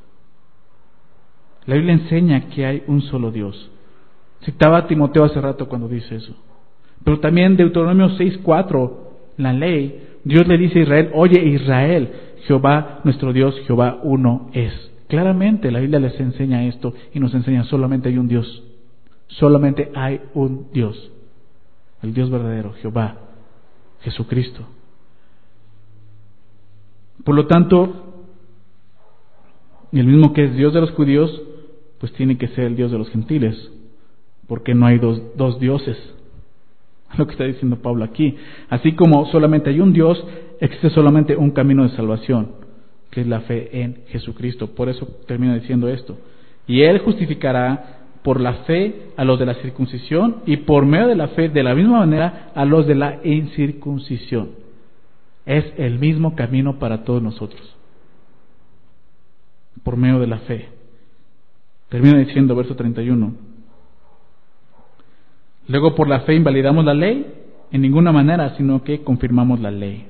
La Biblia enseña que hay un solo Dios. Citaba a Timoteo hace rato cuando dice eso. Pero también Deuteronomio seis cuatro, la ley, Dios le dice a Israel, oye Israel, Jehová nuestro Dios, Jehová uno es. Claramente la Biblia les enseña esto y nos enseña solamente hay un Dios. Solamente hay un Dios. El Dios verdadero, Jehová, Jesucristo. Por lo tanto, el mismo que es Dios de los judíos, pues tiene que ser el Dios de los gentiles, porque no hay dos, dos dioses. Lo que está diciendo Pablo aquí. Así como solamente hay un Dios, existe solamente un camino de salvación, que es la fe en Jesucristo. Por eso termina diciendo esto. Y Él justificará por la fe a los de la circuncisión y por medio de la fe, de la misma manera, a los de la incircuncisión. Es el mismo camino para todos nosotros. Por medio de la fe. Termina diciendo, verso treinta y uno. Luego por la fe invalidamos la ley, en ninguna manera, sino que confirmamos la ley.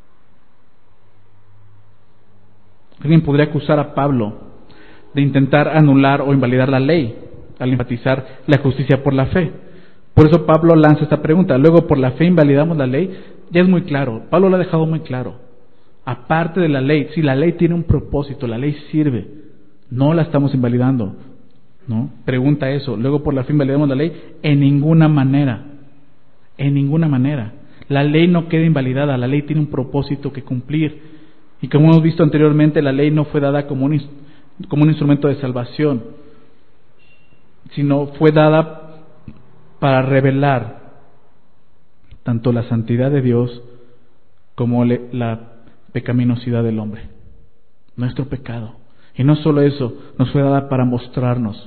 Alguien podría acusar a Pablo de intentar anular o invalidar la ley al enfatizar la justicia por la fe. Por eso Pablo lanza esta pregunta. Luego por la fe invalidamos la ley. Ya es muy claro, Pablo lo ha dejado muy claro. Aparte de la ley, si la ley tiene un propósito, la ley sirve, no la estamos invalidando, ¿no? Pregunta eso. Luego por la fe invalidamos la ley, en ninguna manera, en ninguna manera. La ley no queda invalidada, la ley tiene un propósito que cumplir. Y como hemos visto anteriormente, la ley no fue dada como un, como un instrumento de salvación, sino fue dada para revelar tanto la santidad de Dios como le, la pecaminosidad del hombre, nuestro pecado. Y no solo eso, nos fue dada para mostrarnos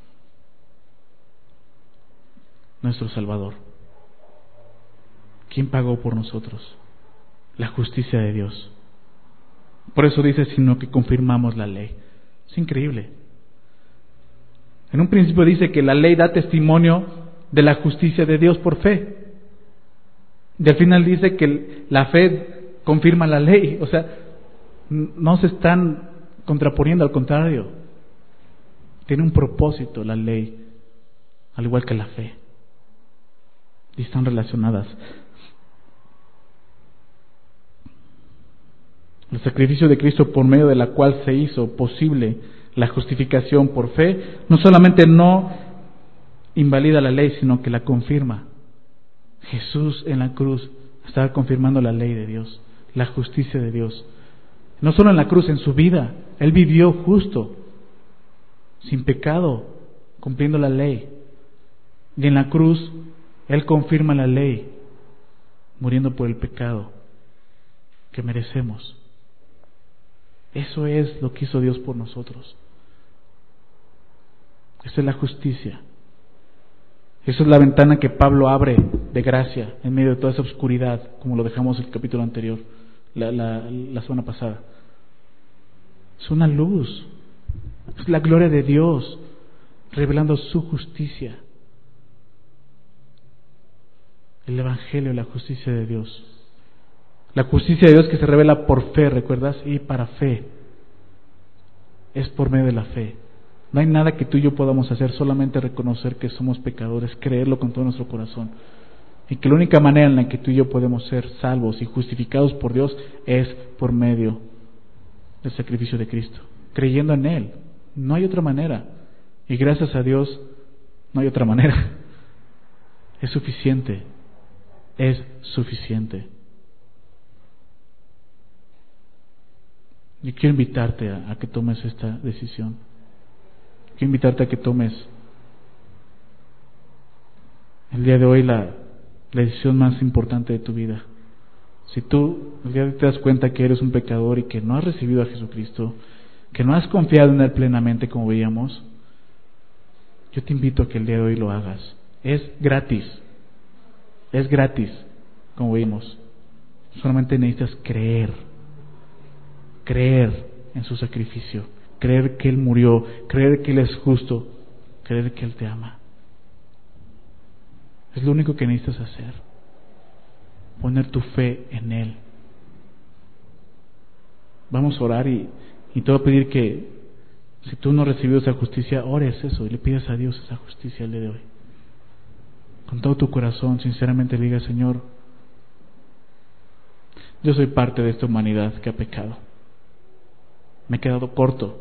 nuestro Salvador. ¿Quién pagó por nosotros? La justicia de Dios. Por eso dice, sino que confirmamos la ley. Es increíble. En un principio dice que la ley da testimonio de la justicia de Dios por fe. Y al final dice que la fe confirma la ley. O sea, no se están contraponiendo, al contrario. Tiene un propósito la ley, al igual que la fe. Y están relacionadas. El sacrificio de Cristo, por medio de la cual se hizo posible la justificación por fe, no solamente no invalida la ley, sino que la confirma. Jesús en la cruz estaba confirmando la ley de Dios, la justicia de Dios. No solo en la cruz, en su vida. Él vivió justo, sin pecado, cumpliendo la ley. Y en la cruz, Él confirma la ley, muriendo por el pecado que merecemos. Eso es lo que hizo Dios por nosotros. Esa es la justicia. Esa es la ventana que Pablo abre de gracia en medio de toda esa oscuridad, como lo dejamos en el capítulo anterior, la, la, la semana pasada. Es una luz. Es la gloria de Dios revelando su justicia. El Evangelio, la justicia de Dios. La justicia de Dios que se revela por fe, ¿recuerdas? Y para fe. Es por medio de la fe. No hay nada que tú y yo podamos hacer, solamente reconocer que somos pecadores, creerlo con todo nuestro corazón. Y que la única manera en la que tú y yo podemos ser salvos y justificados por Dios es por medio del sacrificio de Cristo. Creyendo en Él. No hay otra manera. Y gracias a Dios, no hay otra manera. Es suficiente. Es suficiente. Yo quiero invitarte a, a que tomes esta decisión. Quiero invitarte a que tomes el día de hoy la, la decisión más importante de tu vida. Si tú el día de hoy te das cuenta que eres un pecador y que no has recibido a Jesucristo, que no has confiado en Él plenamente como veíamos, yo te invito a que el día de hoy lo hagas. Es gratis. Es gratis, como vimos. Solamente necesitas creer. Creer en su sacrificio, creer que Él murió, creer que Él es justo, creer que Él te ama. Es lo único que necesitas hacer, poner tu fe en Él. Vamos a orar y, y te voy a pedir que si tú no has recibido esa justicia, ores eso y le pidas a Dios esa justicia el día de hoy. Con todo tu corazón, sinceramente le digas, Señor, yo soy parte de esta humanidad que ha pecado. Me he quedado corto.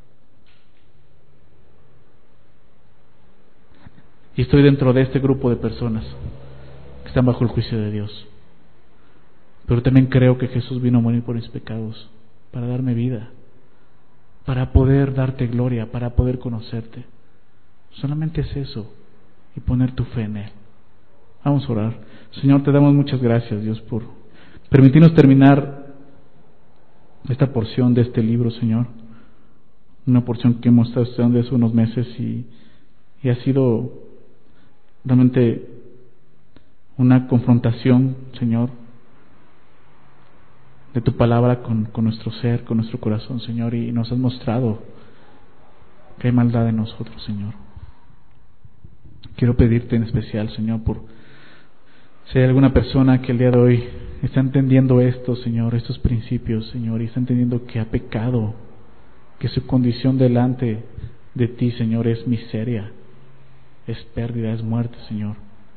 Y estoy dentro de este grupo de personas que están bajo el juicio de Dios. Pero también creo que Jesús vino a morir por mis pecados, para darme vida, para poder darte gloria, para poder conocerte. Solamente es eso, y poner tu fe en Él. Vamos a orar. Señor, te damos muchas gracias, Dios, por permitirnos terminar esta porción de este libro, Señor. Una porción que hemos estado estudiando hace unos meses y, y ha sido realmente una confrontación, Señor, de tu palabra con, con nuestro ser, con nuestro corazón, Señor, y nos has mostrado que hay maldad en nosotros, Señor. Quiero pedirte en especial, Señor, por si hay alguna persona que el día de hoy está entendiendo esto, Señor, estos principios, Señor, y está entendiendo que ha pecado, que su condición delante de ti, Señor, es miseria, es pérdida, es muerte, Señor.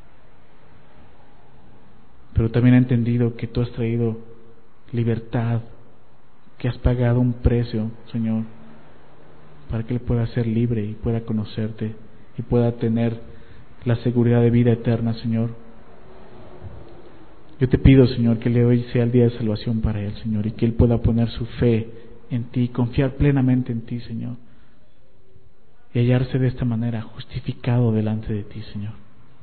Pero también ha entendido que tú has traído libertad, que has pagado un precio, Señor, para que él pueda ser libre y pueda conocerte y pueda tener la seguridad de vida eterna, Señor. Yo te pido, Señor, que el día de hoy sea el día de salvación para él, Señor, y que él pueda poner su fe en ti, confiar plenamente en ti, Señor, y hallarse de esta manera justificado delante de ti, Señor.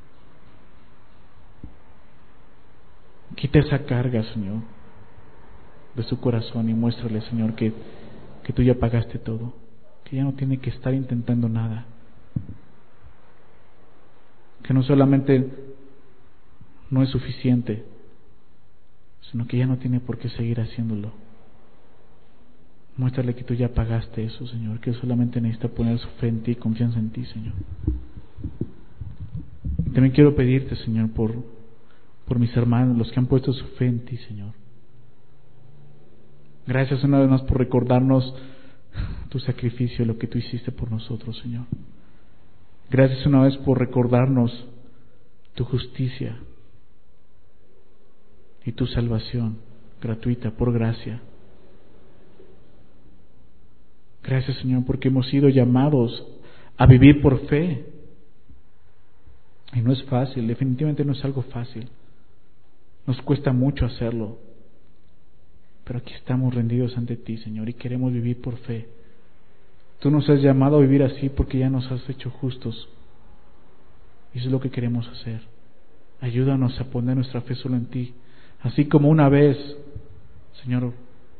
Quita esa carga, Señor, de su corazón y muéstrale, Señor, que, que tú ya pagaste todo, que ya no tiene que estar intentando nada, que no solamente no es suficiente, sino que ya no tiene por qué seguir haciéndolo. Muéstrale que tú ya pagaste eso, Señor, que solamente necesita poner su fe en ti, confianza en ti, Señor. También quiero pedirte, Señor, por, por mis hermanos, los que han puesto su fe en ti, Señor. Gracias una vez más por recordarnos tu sacrificio, lo que tú hiciste por nosotros, Señor. Gracias una vez por recordarnos tu justicia y tu salvación gratuita, por gracia. Gracias, Señor, porque hemos sido llamados a vivir por fe. Y no es fácil, definitivamente no es algo fácil. Nos cuesta mucho hacerlo. Pero aquí estamos rendidos ante ti, Señor, y queremos vivir por fe. Tú nos has llamado a vivir así porque ya nos has hecho justos. Y eso es lo que queremos hacer. Ayúdanos a poner nuestra fe solo en ti. Así como una vez, Señor,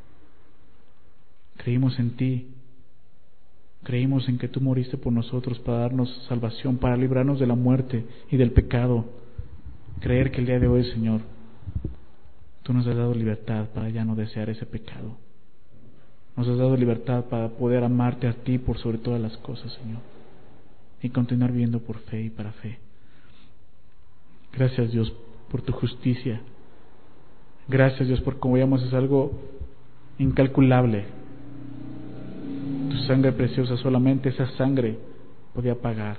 creímos en ti, creímos en que tú moriste por nosotros para darnos salvación, para librarnos de la muerte y del pecado. Creer que el día de hoy, Señor, tú nos has dado libertad para ya no desear ese pecado. Nos has dado libertad para poder amarte a ti por sobre todas las cosas, Señor, y continuar viviendo por fe y para fe. Gracias, Dios, por tu justicia. Gracias, Dios, porque como veíamos es algo incalculable. Tu sangre preciosa, solamente esa sangre podía pagar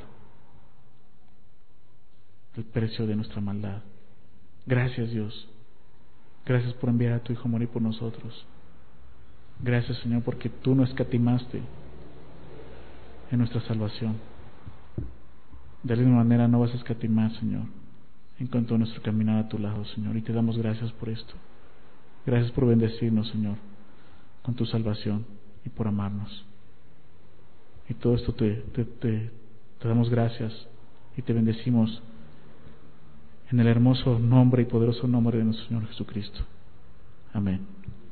el precio de nuestra maldad. Gracias, Dios. Gracias por enviar a tu Hijo a morir por nosotros. Gracias, Señor, porque tú no escatimaste en nuestra salvación. De la misma manera no vas a escatimar, Señor, en cuanto a nuestro caminar a tu lado, Señor. Y te damos gracias por esto. Gracias por bendecirnos, Señor, con tu salvación y por amarnos. Y todo esto te, te, te, te damos gracias y te bendecimos en el hermoso nombre y poderoso nombre de nuestro Señor Jesucristo. Amén.